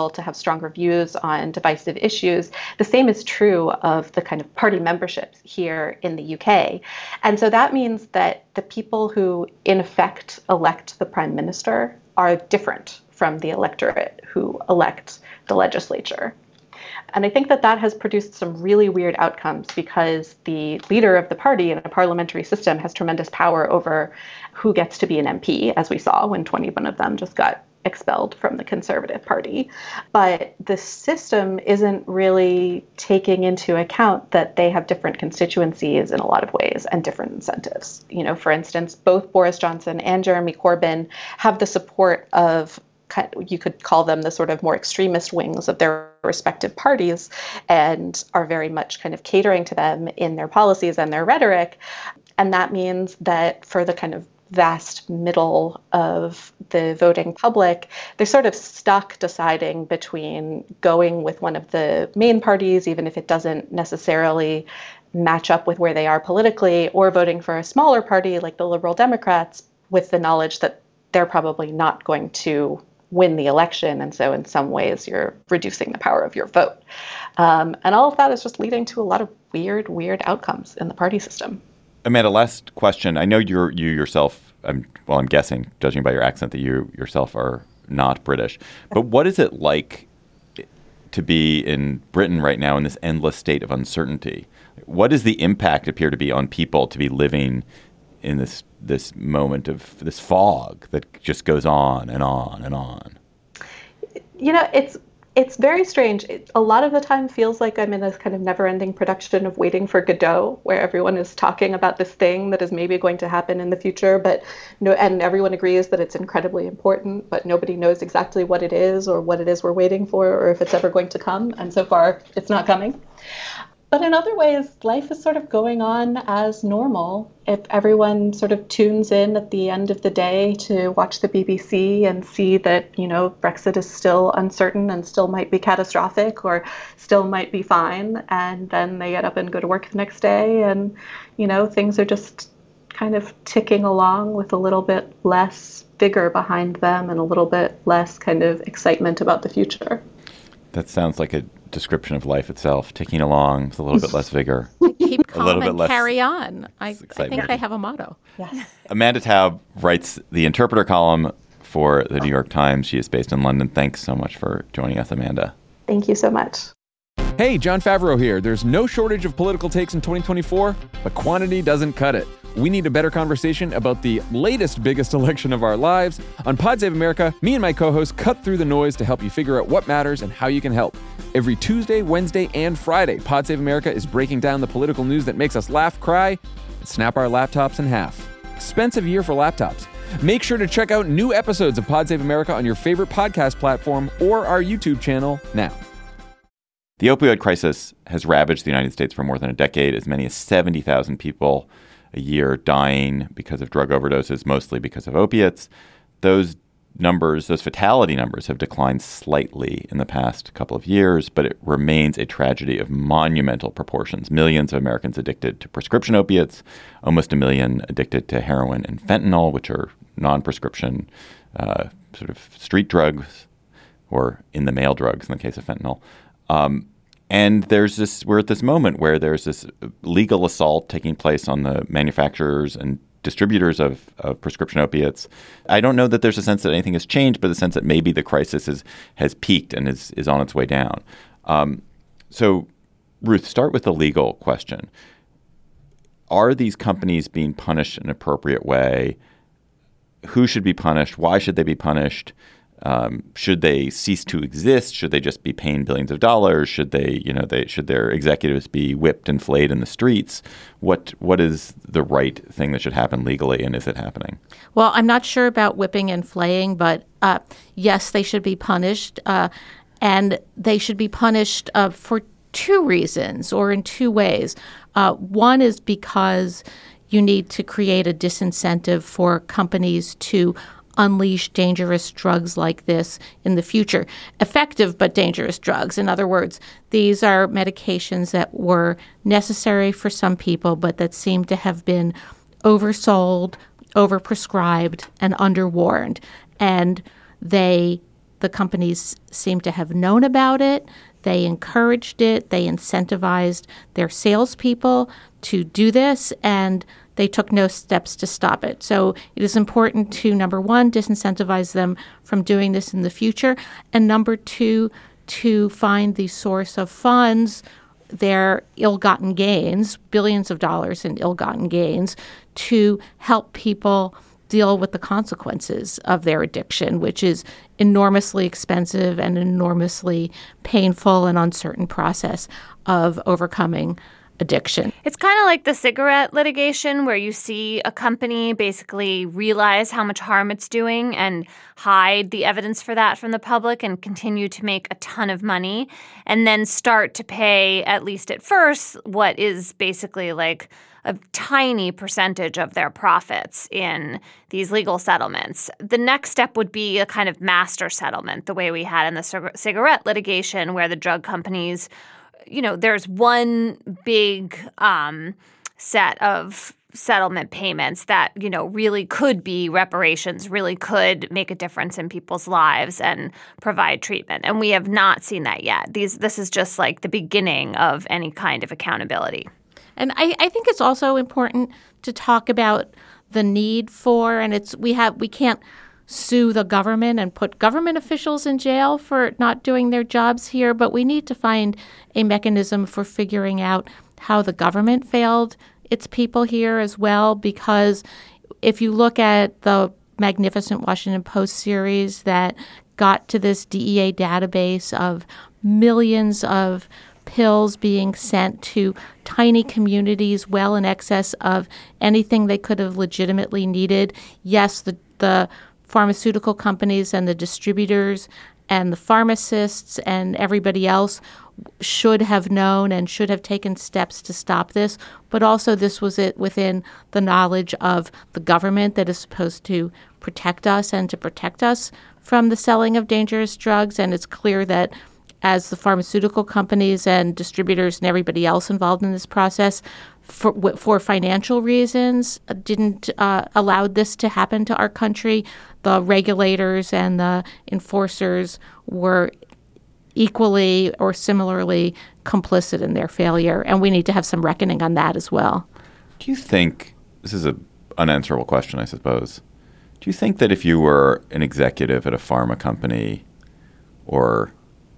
to have stronger views on divisive issues. The same is true of the kind of party memberships here in the U K. And so that means that the people who in effect elect the prime minister are different from the electorate who elect the legislature. And I think that that has produced some really weird outcomes because the leader of the party in a parliamentary system has tremendous power over who gets to be an M P, as we saw when twenty-one of them just got expelled from the Conservative Party. But the system isn't really taking into account that they have different constituencies in a lot of ways and different incentives. You know, for instance, both Boris Johnson and Jeremy Corbyn have the support of, you could call them the sort of more extremist wings of their respective parties, and are very much kind of catering to them in their policies and their rhetoric. And that means that for the kind of vast middle of the voting public, they're sort of stuck deciding between going with one of the main parties, even if it doesn't necessarily match up with where they are politically, or voting for a smaller party like the Liberal Democrats with the knowledge that they're probably not going to win the election. And so in some ways, you're reducing the power of your vote. Um, and all of that is just leading to a lot of weird, weird outcomes in the party system. Amanda, last question. I know you're you yourself, I'm, well, I'm guessing, judging by your accent, that you yourself are not British. But what is it like to be in Britain right now in this endless state of uncertainty? What does the impact appear to be on people to be living in this this moment of this fog that just goes on and on and on? You know, it's it's very strange. It, a lot of the time feels like I'm in a kind of never-ending production of Waiting for Godot, where everyone is talking about this thing that is maybe going to happen in the future, but no, and everyone agrees that it's incredibly important, but nobody knows exactly what it is or what it is we're waiting for or if it's ever going to come. And so far, it's not coming. But in other ways, life is sort of going on as normal. If everyone sort of tunes in at the end of the day to watch the B B C and see that, you know, Brexit is still uncertain and still might be catastrophic or still might be fine, and then they get up and go to work the next day and, you know, things are just kind of ticking along with a little bit less vigor behind them and a little bit less kind of excitement about the future. That sounds like a description of life itself, ticking along with a little bit less vigor. Keep calm a little and bit less carry on. I, I think they have a motto. Yes. Amanda Taub writes the Interpreter column for the New York Times. She is based in London. Thanks so much for joining us, Amanda. Thank you so much. Hey, Jon Favreau here. There's no shortage of political takes in twenty twenty-four, but quantity doesn't cut it. We need a better conversation about the latest biggest election of our lives. On Pod Save America, me and my co-hosts cut through the noise to help you figure out what matters and how you can help. Every Tuesday, Wednesday, and Friday, Pod Save America is breaking down the political news that makes us laugh, cry, and snap our laptops in half. Expensive year for laptops. Make sure to check out new episodes of Pod Save America on your favorite podcast platform or our YouTube channel now. The opioid crisis has ravaged the United States for more than a decade. As many as seventy thousand people a year dying because of drug overdoses, mostly because of opiates. Those numbers, those fatality numbers have declined slightly in the past couple of years, but it remains a tragedy of monumental proportions. Millions of Americans addicted to prescription opiates, almost a million addicted to heroin and fentanyl, which are non-prescription uh, sort of street drugs or in-the-mail drugs in the case of fentanyl. Um, And there's this, we're at this moment where there's this legal assault taking place on the manufacturers and distributors of, of prescription opiates. I don't know that there's a sense that anything has changed, but the sense that maybe the crisis is, has peaked and is, is on its way down. Um, so, Ruth, start with the legal question. Are these companies being punished in an appropriate way? Who should be punished? Why should they be punished? Um, should they cease to exist? Should they just be paying billions of dollars? Should they, you know, they should their executives be whipped and flayed in the streets? What what is the right thing that should happen legally, and is it happening? Well, I'm not sure about whipping and flaying, but uh, yes, they should be punished, uh, and they should be punished uh, for two reasons, or in two ways. Uh, one is because you need to create a disincentive for companies to unleash dangerous drugs like this in the future. Effective but dangerous drugs. In other words, these are medications that were necessary for some people, but that seem to have been oversold, overprescribed, and underwarned. And they the companies seem to have known about it. They encouraged it. They incentivized their salespeople to do this, and they took no steps to stop it. So it is important to, number one, disincentivize them from doing this in the future, and number two, to find the source of funds, their ill-gotten gains, billions of dollars in ill-gotten gains, to help people deal with the consequences of their addiction, which is enormously expensive and enormously painful and uncertain process of overcoming addiction. It's kind of like the cigarette litigation where you see a company basically realize how much harm it's doing and hide the evidence for that from the public and continue to make a ton of money and then start to pay, at least at first, what is basically like a tiny percentage of their profits in these legal settlements. The next step would be a kind of master settlement, the way we had in the cig- cigarette litigation where the drug companies, you know, there's one big um, set of settlement payments that, you know, really could be reparations, really could make a difference in people's lives and provide treatment. And we have not seen that yet. These, this is just like the beginning of any kind of accountability. And I, I think it's also important to talk about the need for, and it's we have we can't sue the government and put government officials in jail for not doing their jobs here, but we need to find a mechanism for figuring out how the government failed its people here as well, because if you look at the magnificent Washington Post series that got to this D E A database of millions of pills being sent to tiny communities well in excess of anything they could have legitimately needed. Yes, the, the pharmaceutical companies and the distributors and the pharmacists and everybody else should have known and should have taken steps to stop this, but also this was it within the knowledge of the government that is supposed to protect us and to protect us from the selling of dangerous drugs. And it's clear that as the pharmaceutical companies and distributors and everybody else involved in this process, for, for financial reasons, didn't uh, allow this to happen to our country, the regulators and the enforcers were equally or similarly complicit in their failure. And we need to have some reckoning on that as well. Do you think, this is an unanswerable question, I suppose, do you think that if you were an executive at a pharma company or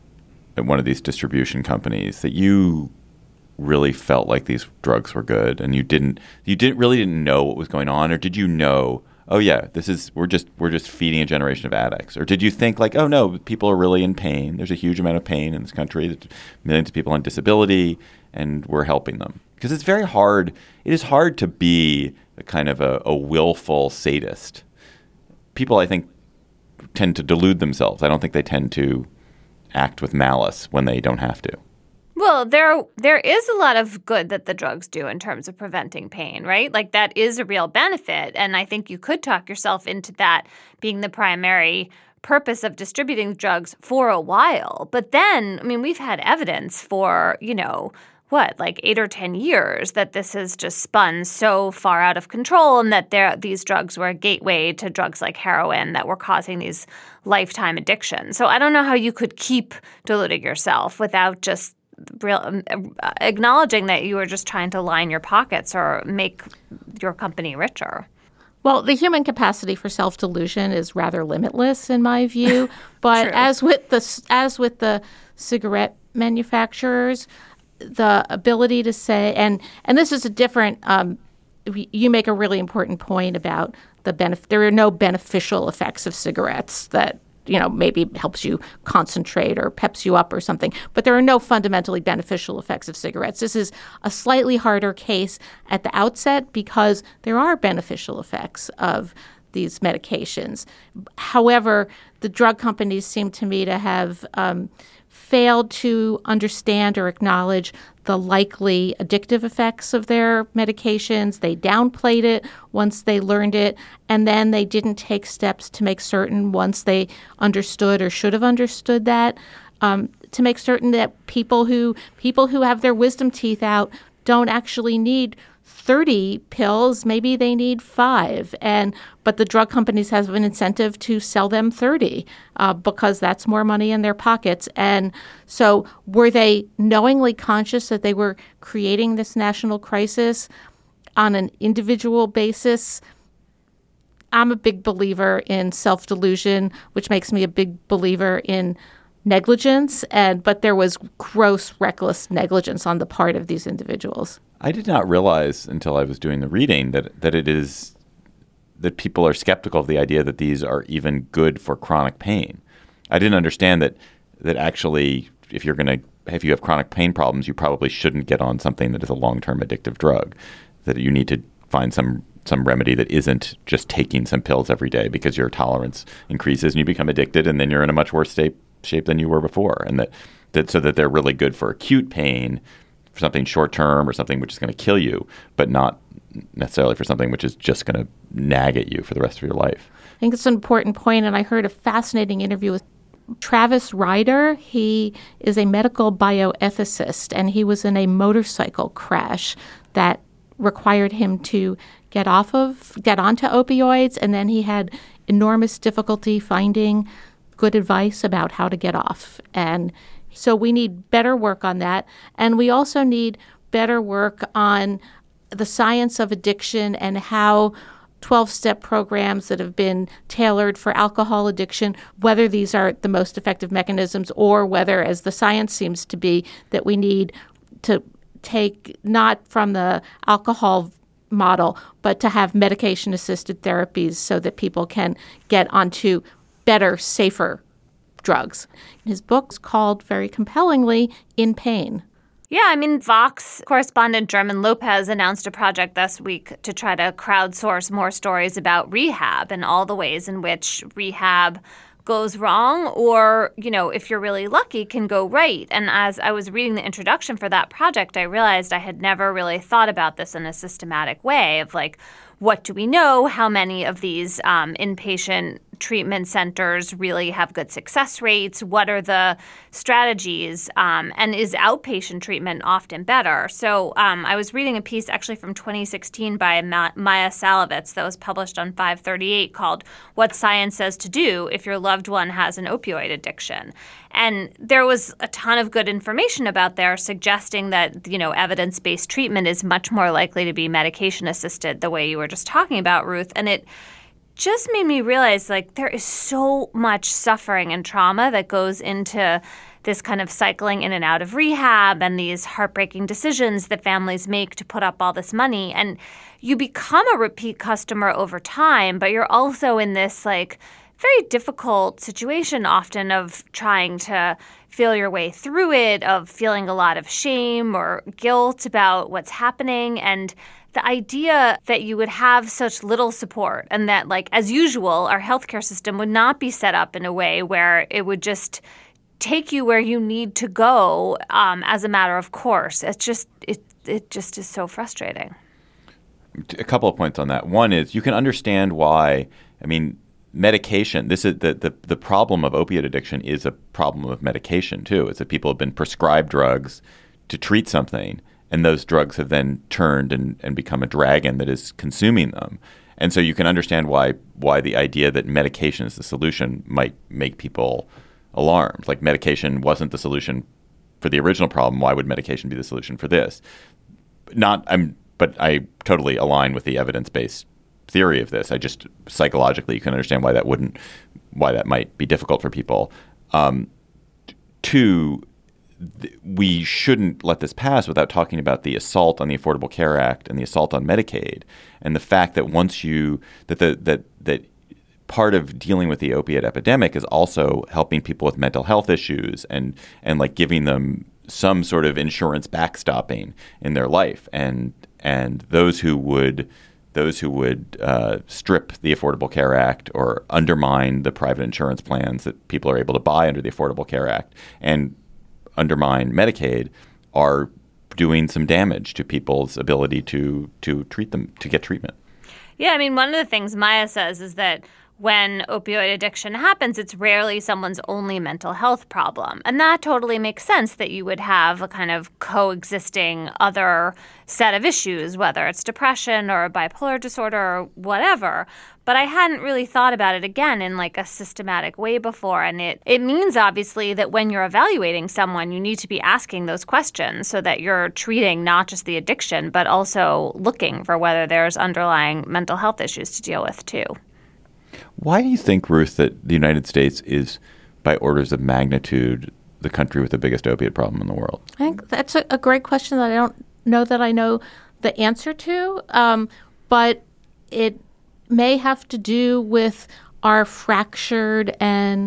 at one of these distribution companies that you really felt like these drugs were good and you didn't you didn't really didn't know what was going on, or did you know, oh yeah, this is we're just we're just feeding a generation of addicts, or did you think like, oh no, people are really in pain, there's a huge amount of pain in this country, there's millions of people on disability and we're helping them? Because it's very hard it is hard to be a kind of a, a willful sadist. People, I think, tend to delude themselves. I don't think they tend to act with malice when they don't have to. Well, there there is a lot of good that the drugs do in terms of preventing pain, right? Like that is a real benefit. And I think you could talk yourself into that being the primary purpose of distributing drugs for a while. But then, I mean, we've had evidence for, you know, what, like eight or ten years that this has just spun so far out of control and that there these drugs were a gateway to drugs like heroin that were causing these lifetime addictions. So I don't know how you could keep deluding yourself without just real, um, acknowledging that you were just trying to line your pockets or make your company richer. Well, the human capacity for self-delusion is rather limitless in my view. But as with the as with the cigarette manufacturers, the ability to say, and and this is a different, um, you make a really important point about the benefit. There are no beneficial effects of cigarettes that, you know, maybe helps you concentrate or peps you up or something. But there are no fundamentally beneficial effects of cigarettes. This is a slightly harder case at the outset because there are beneficial effects of these medications. However, the drug companies seem to me to have um, failed to understand or acknowledge the likely addictive effects of their medications. They downplayed it once they learned it, and then they didn't take steps to make certain, once they understood or should have understood that, um, to make certain that people who people who have their wisdom teeth out don't actually need thirty pills, maybe they need five. And but the drug companies have an incentive to sell them thirty uh, because that's more money in their pockets. And so were they knowingly conscious that they were creating this national crisis on an individual basis? I'm a big believer in self-delusion, which makes me a big believer in negligence. And but there was gross, reckless negligence on the part of these individuals. I did not realize until I was doing the reading that that it is that people are skeptical of the idea that these are even good for chronic pain. I didn't understand that that actually, if you're going to if you have chronic pain problems, you probably shouldn't get on something that is a long-term addictive drug. That you need to find some some remedy that isn't just taking some pills every day because your tolerance increases and you become addicted, and then you're in a much worse state, shape than you were before. And that, that so that they're really good for acute pain, for something short term or something which is going to kill you, but not necessarily for something which is just going to nag at you for the rest of your life. I think it's an important point, and I heard a fascinating interview with Travis Ryder. He is a medical bioethicist, and he was in a motorcycle crash that required him to get off of, get onto opioids, and then he had enormous difficulty finding good advice about how to get off. And so we need better work on that. And we also need better work on the science of addiction and how twelve-step programs that have been tailored for alcohol addiction, whether these are the most effective mechanisms or whether, as the science seems to be, that we need to take not from the alcohol model, but to have medication-assisted therapies so that people can get onto better, safer drugs. His book's called, very compellingly, In Pain. Yeah, I mean, Vox correspondent German Lopez announced a project this week to try to crowdsource more stories about rehab and all the ways in which rehab goes wrong or, you know, if you're really lucky, can go right. And as I was reading the introduction for that project, I realized I had never really thought about this in a systematic way of like, what do we know? How many of these um, inpatient treatment centers really have good success rates? What are the strategies? Um, and is outpatient treatment often better? So um, I was reading a piece actually from twenty sixteen by Ma- Maya Salovitz that was published on five thirty-eight called What Science Says to Do If Your Loved One Has an Opioid Addiction. And there was a ton of good information about there suggesting that, you know, evidence-based treatment is much more likely to be medication-assisted, the way you were just talking about, Ruth. And it just made me realize, like, there is so much suffering and trauma that goes into this kind of cycling in and out of rehab and these heartbreaking decisions that families make to put up all this money. And you become a repeat customer over time, but you're also in this, like, very difficult situation often of trying to feel your way through it, of feeling a lot of shame or guilt about what's happening. And the idea that you would have such little support and that, like, as usual, our healthcare system would not be set up in a way where it would just take you where you need to go um, as a matter of course. It's just, it, it just is so frustrating. A couple of points on that. One is you can understand why, I mean, medication, this is the, the, the problem of opiate addiction is a problem of medication too. It's that people have been prescribed drugs to treat something, and those drugs have then turned and, and become a dragon that is consuming them. And so you can understand why why the idea that medication is the solution might make people alarmed. Like, medication wasn't the solution for the original problem. Why would medication be the solution for this? Not I'm but I totally align with the evidence-based theory of this. I just psychologically you can understand why that wouldn't, why that might be difficult for people. Um, two, th- we shouldn't let this pass without talking about the assault on the Affordable Care Act and the assault on Medicaid, and the fact that once you that the that that part of dealing with the opiate epidemic is also helping people with mental health issues and and like giving them some sort of insurance backstopping in their life, and and those who would. Those who would uh, strip the Affordable Care Act or undermine the private insurance plans that people are able to buy under the Affordable Care Act and undermine Medicaid are doing some damage to people's ability to to treat them, to get treatment. Yeah, I mean, one of the things Maya says is that when opioid addiction happens, it's rarely someone's only mental health problem. And that totally makes sense that you would have a kind of coexisting other set of issues, whether it's depression or bipolar disorder or whatever. But I hadn't really thought about it again in like a systematic way before. And it, it means, obviously, that when you're evaluating someone, you need to be asking those questions so that you're treating not just the addiction, but also looking for whether there's underlying mental health issues to deal with, too. Why do you think, Ruth, that the United States is, by orders of magnitude, the country with the biggest opiate problem in the world? I think that's a, a great question that I don't know that I know the answer to, um, but it may have to do with our fractured and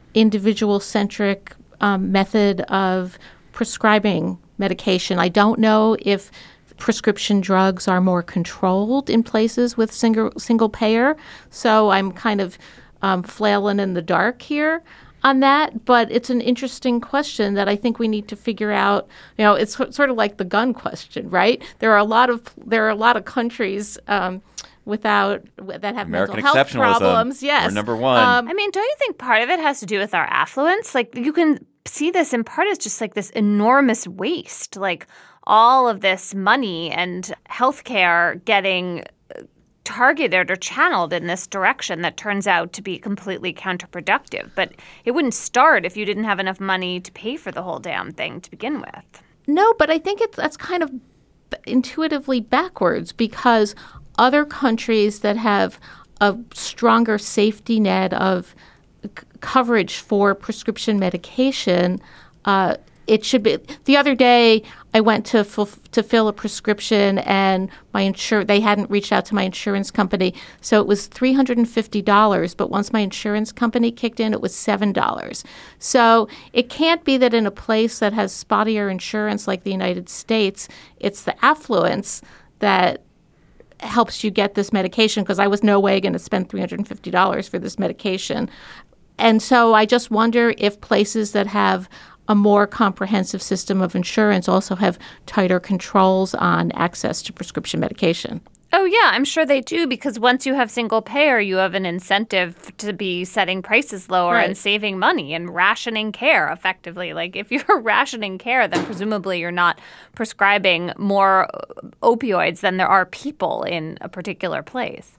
individual-centric um, method of prescribing medication. I don't know if prescription drugs are more controlled in places with single single payer, so I'm kind of um, flailing in the dark here on that. But it's an interesting question that I think we need to figure out. You know, it's sort of like the gun question, right? There are a lot of there are a lot of countries um, without that have American mental health problems. Yes, we're number one. Um, I mean, don't you think part of it has to do with our affluence? Like, you can see this in part as just like this enormous waste, like all of this money and healthcare getting targeted or channeled in this direction that turns out to be completely counterproductive. But it wouldn't start if you didn't have enough money to pay for the whole damn thing to begin with. No, but I think it's that's kind of intuitively backwards, because other countries that have a stronger safety net of c- coverage for prescription medication, uh, it should be. The other day, I went to f- to fill a prescription, and my insur- they hadn't reached out to my insurance company, so it was three hundred fifty dollars. But once my insurance company kicked in, it was seven dollars. So it can't be that in a place that has spottier insurance like the United States, it's the affluence that helps you get this medication, because I was no way going to spend three hundred fifty dollars for this medication. And so I just wonder if places that have a more comprehensive system of insurance also have tighter controls on access to prescription medication. Oh, yeah, I'm sure they do, because once you have single payer, you have an incentive to be setting prices lower Right. and saving money and rationing care effectively. Like, if you're rationing care, then presumably you're not prescribing more opioids than there are people in a particular place.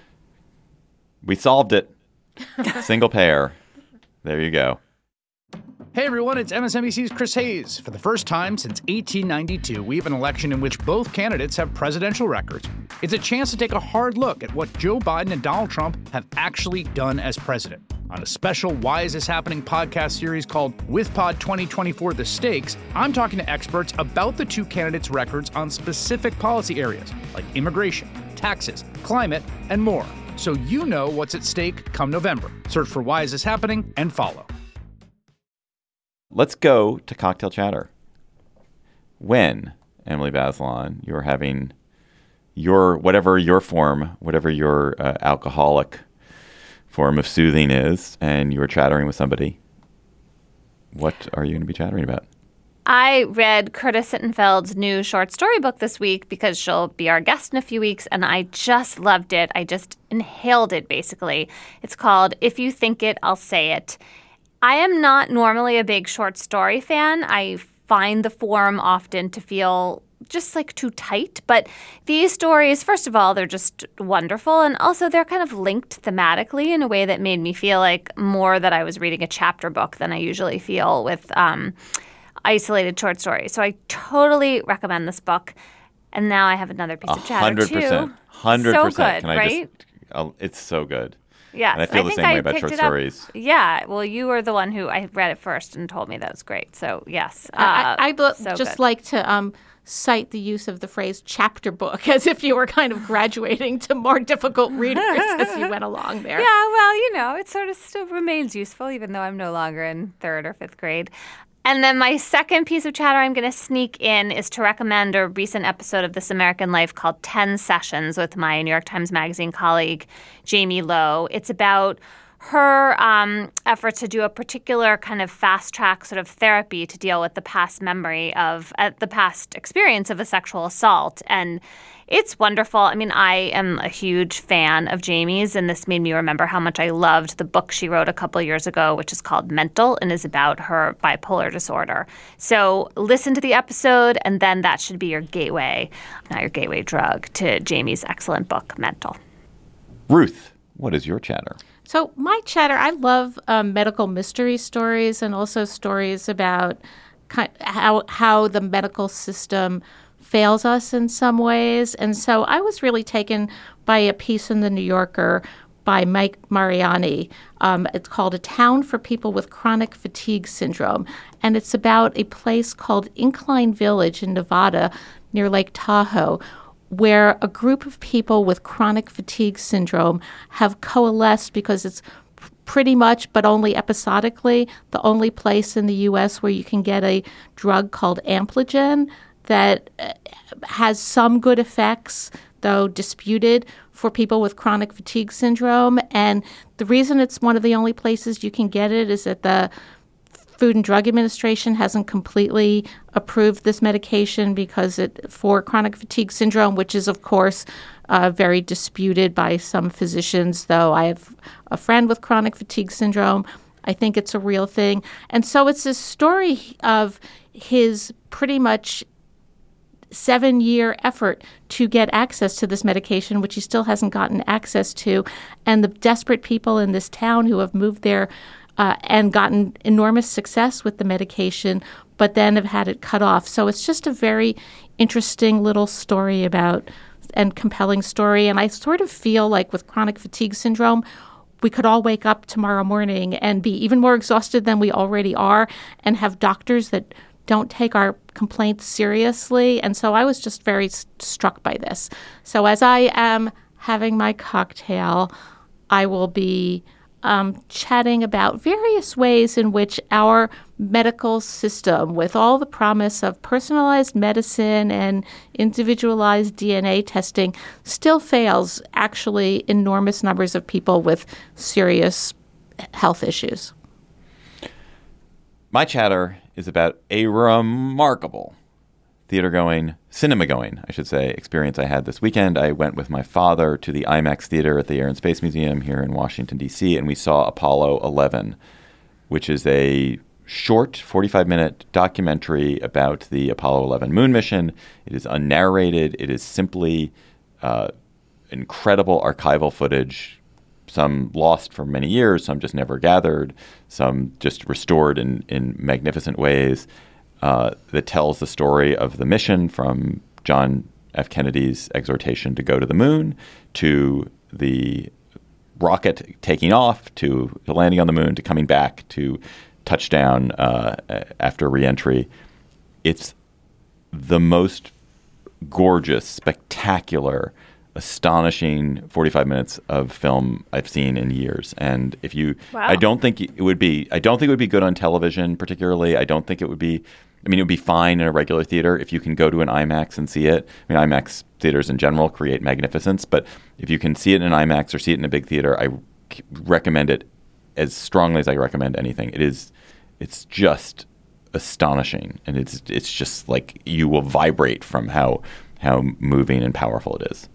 We solved it. Single payer. There you go. Hey everyone, it's M S N B C's Chris Hayes. For the first time since eighteen ninety-two, we have an election in which both candidates have presidential records. It's a chance to take a hard look at what Joe Biden and Donald Trump have actually done as president. On a special Why Is This Happening podcast series called WithPod twenty twenty-four The Stakes, I'm talking to experts about the two candidates' records on specific policy areas like immigration, taxes, climate, and more. So you know what's at stake come November. Search for Why Is This Happening and follow. Let's go to Cocktail Chatter. When, Emily Bazelon, you're having your, whatever your form, whatever your uh, alcoholic form of soothing is, and you're chattering with somebody, what are you going to be chattering about? I read Curtis Sittenfeld's new short story book this week because she'll be our guest in a few weeks, and I just loved it. I just inhaled it, basically. It's called If You Think It, I'll Say It. I am not normally a big short story fan. I find the form often to feel just like too tight. But these stories, first of all, they're just wonderful. And also they're kind of linked thematically in a way that made me feel like more that I was reading a chapter book than I usually feel with um, isolated short stories. So I totally recommend this book. And now I have another piece of chatter, one hundred percent. too. one hundred percent. So good, Can I right? just, uh, it's so good. Yes, And I feel the think same way I about picked short it up- stories. Yeah, well, you were the one who I read it first and told me that was great. So yes, uh, I, I'd lo- so just good. like to um, cite the use of the phrase chapter book as if you were kind of graduating to more difficult readers as you went along there. Yeah, well, you know, it sort of still remains useful, even though I'm no longer in third or fifth grade. And then my second piece of chatter I'm going to sneak in is to recommend a recent episode of This American Life called ten Sessions with my New York Times Magazine colleague, Jamie Lowe. It's about her um, effort to do a particular kind of fast-track sort of therapy to deal with the past memory of uh, the past experience of a sexual assault. And It's wonderful. I mean, I am a huge fan of Jamie's, and this made me remember how much I loved the book she wrote a couple years ago, which is called Mental and is about her bipolar disorder. So listen to the episode, and then that should be your gateway, not your gateway drug, to Jamie's excellent book, Mental. Ruth, what is your chatter? So my chatter, I love um, medical mystery stories and also stories about kind how how the medical system fails us in some ways. And so I was really taken by a piece in The New Yorker by Mike Mariani. Um, it's called A Town for People with Chronic Fatigue Syndrome. And it's about a place called Incline Village in Nevada near Lake Tahoe, where a group of people with chronic fatigue syndrome have coalesced because it's pretty much, but only episodically, the only place in the U S where you can get a drug called Ampligen that has some good effects, though disputed, for people with chronic fatigue syndrome. And the reason it's one of the only places you can get it is that the Food and Drug Administration hasn't completely approved this medication because it for chronic fatigue syndrome, which is, of course, uh, very disputed by some physicians, though I have a friend with chronic fatigue syndrome. I think it's a real thing. And so it's this story of his pretty much seven-year effort to get access to this medication, which he still hasn't gotten access to, and the desperate people in this town who have moved there uh, and gotten enormous success with the medication, but then have had it cut off. So it's just a very interesting little story about and compelling story. And I sort of feel like with chronic fatigue syndrome, we could all wake up tomorrow morning and be even more exhausted than we already are and have doctors that don't take our complaints seriously. And so I was just very s- struck by this. So as I am having my cocktail, I will be um, chatting about various ways in which our medical system, with all the promise of personalized medicine and individualized D N A testing, still fails actually enormous numbers of people with serious health issues. My chatter is about a remarkable theater-going, cinema-going, I should say, experience I had this weekend. I went with my father to the IMAX Theater at the Air and Space Museum here in Washington, D C, and we saw Apollo eleven, which is a short forty-five minute documentary about the Apollo eleven moon mission. It is unnarrated. It is simply uh, incredible archival footage, some lost for many years, some just never gathered, some just restored in, in magnificent ways, uh, that tells the story of the mission from John F. Kennedy's exhortation to go to the moon to the rocket taking off to, to landing on the moon to coming back to touchdown uh, after reentry. It's the most gorgeous, spectacular, astonishing forty-five minutes of film I've seen in years. And if you, wow. I don't think it would be, I don't think it would be good on television particularly. I don't think it would be, I mean, it would be fine in a regular theater if you can go to an IMAX and see it. I mean, IMAX theaters in general create magnificence, but if you can see it in an IMAX or see it in a big theater, I recommend it as strongly as I recommend anything. It is, it's just astonishing. And it's, it's just like you will vibrate from how, how moving and powerful it is.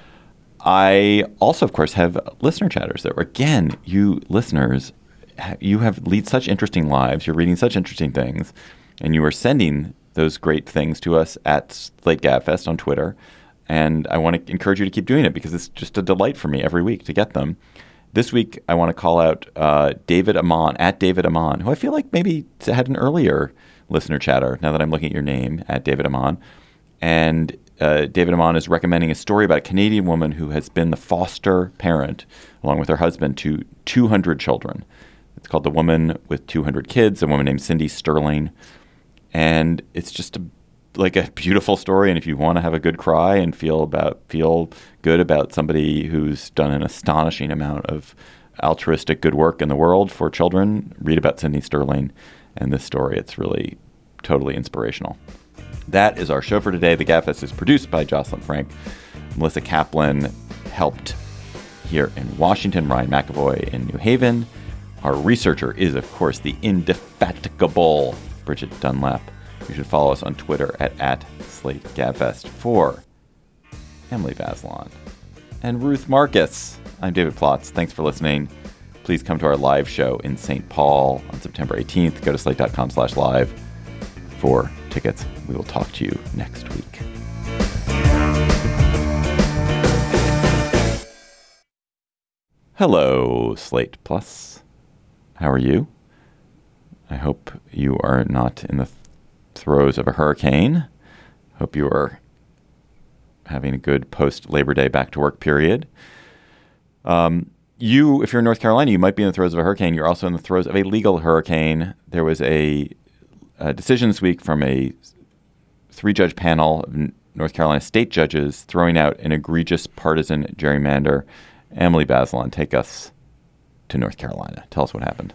I also, of course, have listener chatters that, again, you listeners, you have lead such interesting lives. You're reading such interesting things, and you are sending those great things to us at Slate Gabfest on Twitter. And I want to encourage you to keep doing it because it's just a delight for me every week to get them. This week, I want to call out uh, David Amon, at David Amon, who I feel like maybe had an earlier listener chatter now that I'm looking at your name, at David Amon. And Uh, David Amon is recommending a story about a Canadian woman who has been the foster parent, along with her husband, to two hundred children. It's called The Woman with two hundred Kids, a woman named Cindy Sterling. And it's just a, like a beautiful story. And if you want to have a good cry and feel about feel good about somebody who's done an astonishing amount of altruistic good work in the world for children, read about Cindy Sterling and this story. It's really totally inspirational. That is our show for today. The Gabfest is produced by Jocelyn Frank. Melissa Kaplan helped here in Washington. Ryan McAvoy in New Haven. Our researcher is, of course, the indefatigable Bridget Dunlap. You should follow us on Twitter at, at Slate Gabfest. For Emily Bazelon, and Ruth Marcus. I'm David Plotz. Thanks for listening. Please come to our live show in Saint Paul on September eighteenth. Go to slate.com slash live for tickets. We will talk to you next week. Hello, Slate Plus. How are you? I hope you are not in the th- throes of a hurricane. Hope you are having a good post-Labor Day back-to-work period. Um, you, if you're in North Carolina, you might be in the throes of a hurricane. You're also in the throes of a legal hurricane. There was a, a decision this week from a three-judge panel of North Carolina state judges throwing out an egregious partisan gerrymander. Emily Bazelon, take us to North Carolina. Tell us what happened.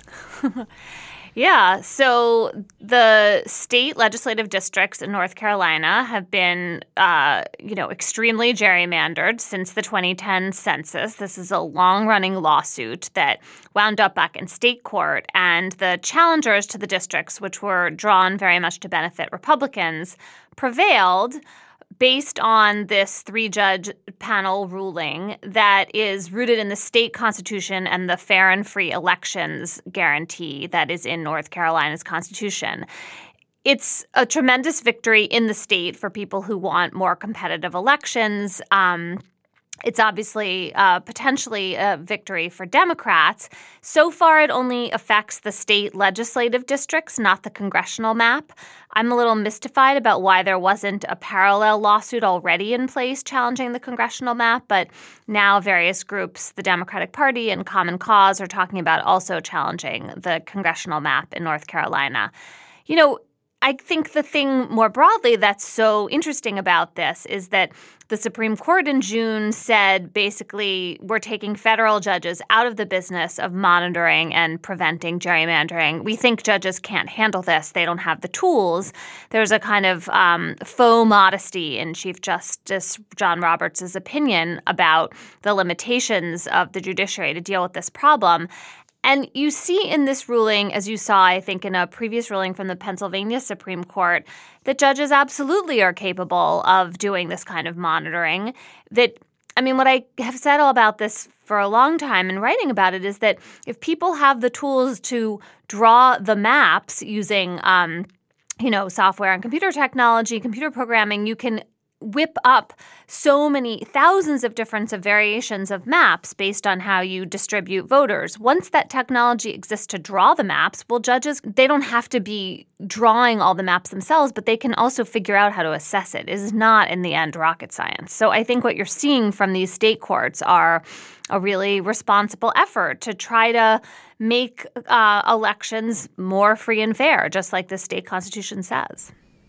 Yeah, so the state legislative districts in North Carolina have been, uh, you know, extremely gerrymandered since the twenty ten census. This is a long-running lawsuit that wound up back in state court, and the challengers to the districts, which were drawn very much to benefit Republicans, prevailed based on this three-judge panel ruling that is rooted in the state constitution and the fair and free elections guarantee that is in North Carolina's constitution. It's a tremendous victory in the state for people who want more competitive elections. Um, It's obviously uh, potentially a victory for Democrats. So far, it only affects the state legislative districts, not the congressional map. I'm a little mystified about why there wasn't a parallel lawsuit already in place challenging the congressional map, but now various groups, the Democratic Party and Common Cause, are talking about also challenging the congressional map in North Carolina. You know, I think the thing more broadly that's so interesting about this is that the Supreme Court in June said basically we're taking federal judges out of the business of monitoring and preventing gerrymandering. We think judges can't handle this. They don't have the tools. There's a kind of um, faux modesty in Chief Justice John Roberts' opinion about the limitations of the judiciary to deal with this problem. And you see in this ruling, as you saw, I think, in a previous ruling from the Pennsylvania Supreme Court, that judges absolutely are capable of doing this kind of monitoring. That, I mean, what I have said all about this for a long time and writing about it is that if people have the tools to draw the maps using, um, you know, software and computer technology, computer programming, you can whip up so many thousands of different variations of maps based on how you distribute voters. Once that technology exists to draw the maps, well, judges, they don't have to be drawing all the maps themselves, but they can also figure out how to assess it. It is not, in the end, rocket science. So I think what you're seeing from these state courts are a really responsible effort to try to make uh, elections more free and fair, just like the state constitution says.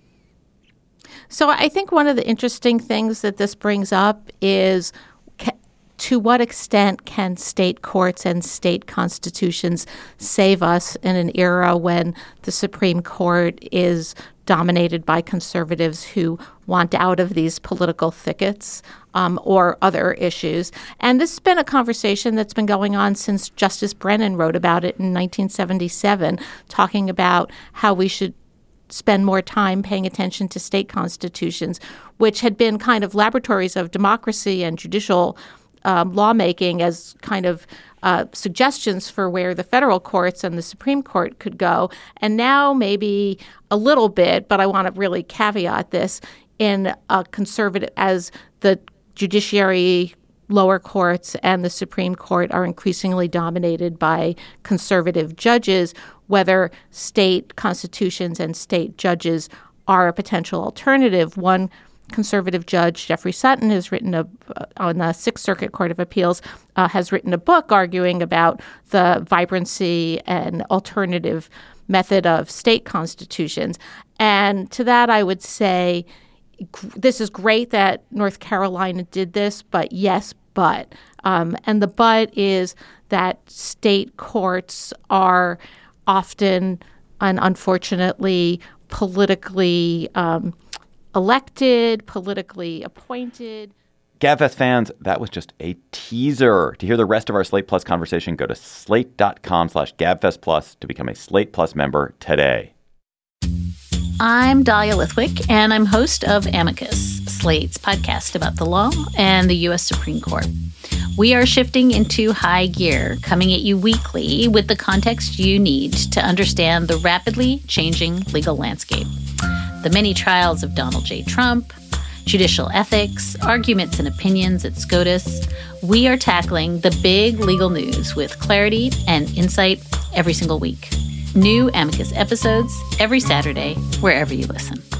So I think one of the interesting things that this brings up is ca- to what extent can state courts and state constitutions save us in an era when the Supreme Court is dominated by conservatives who want out of these political thickets um, or other issues. And this has been a conversation that's been going on since Justice Brennan wrote about it in nineteen seventy-seven, talking about how we should spend more time paying attention to state constitutions, which had been kind of laboratories of democracy and judicial um, lawmaking as kind of uh, suggestions for where the federal courts and the Supreme Court could go. And now maybe a little bit, but I want to really caveat this, in a conservative, as the judiciary, lower courts, and the Supreme Court are increasingly dominated by conservative judges, whether state constitutions and state judges are a potential alternative. One conservative judge, Jeffrey Sutton, has written a uh, on the Sixth Circuit Court of Appeals, uh, has written a book arguing about the vibrancy and alternative method of state constitutions. And to that, I would say, this is great that North Carolina did this, but yes, but. Um, and the but is that state courts are often and unfortunately politically um, elected, politically appointed. GabFest fans, that was just a teaser. To hear the rest of our Slate Plus conversation, go to slate.com slash GabFest Plus to become a Slate Plus member today. I'm Dahlia Lithwick, and I'm host of Amicus, Slate's podcast about the law and the U S Supreme Court. We are shifting into high gear, coming at you weekly with the context you need to understand the rapidly changing legal landscape. The many trials of Donald J. Trump, judicial ethics, arguments and opinions at SCOTUS. We are tackling the big legal news with clarity and insight every single week. New Amicus episodes every Saturday, wherever you listen.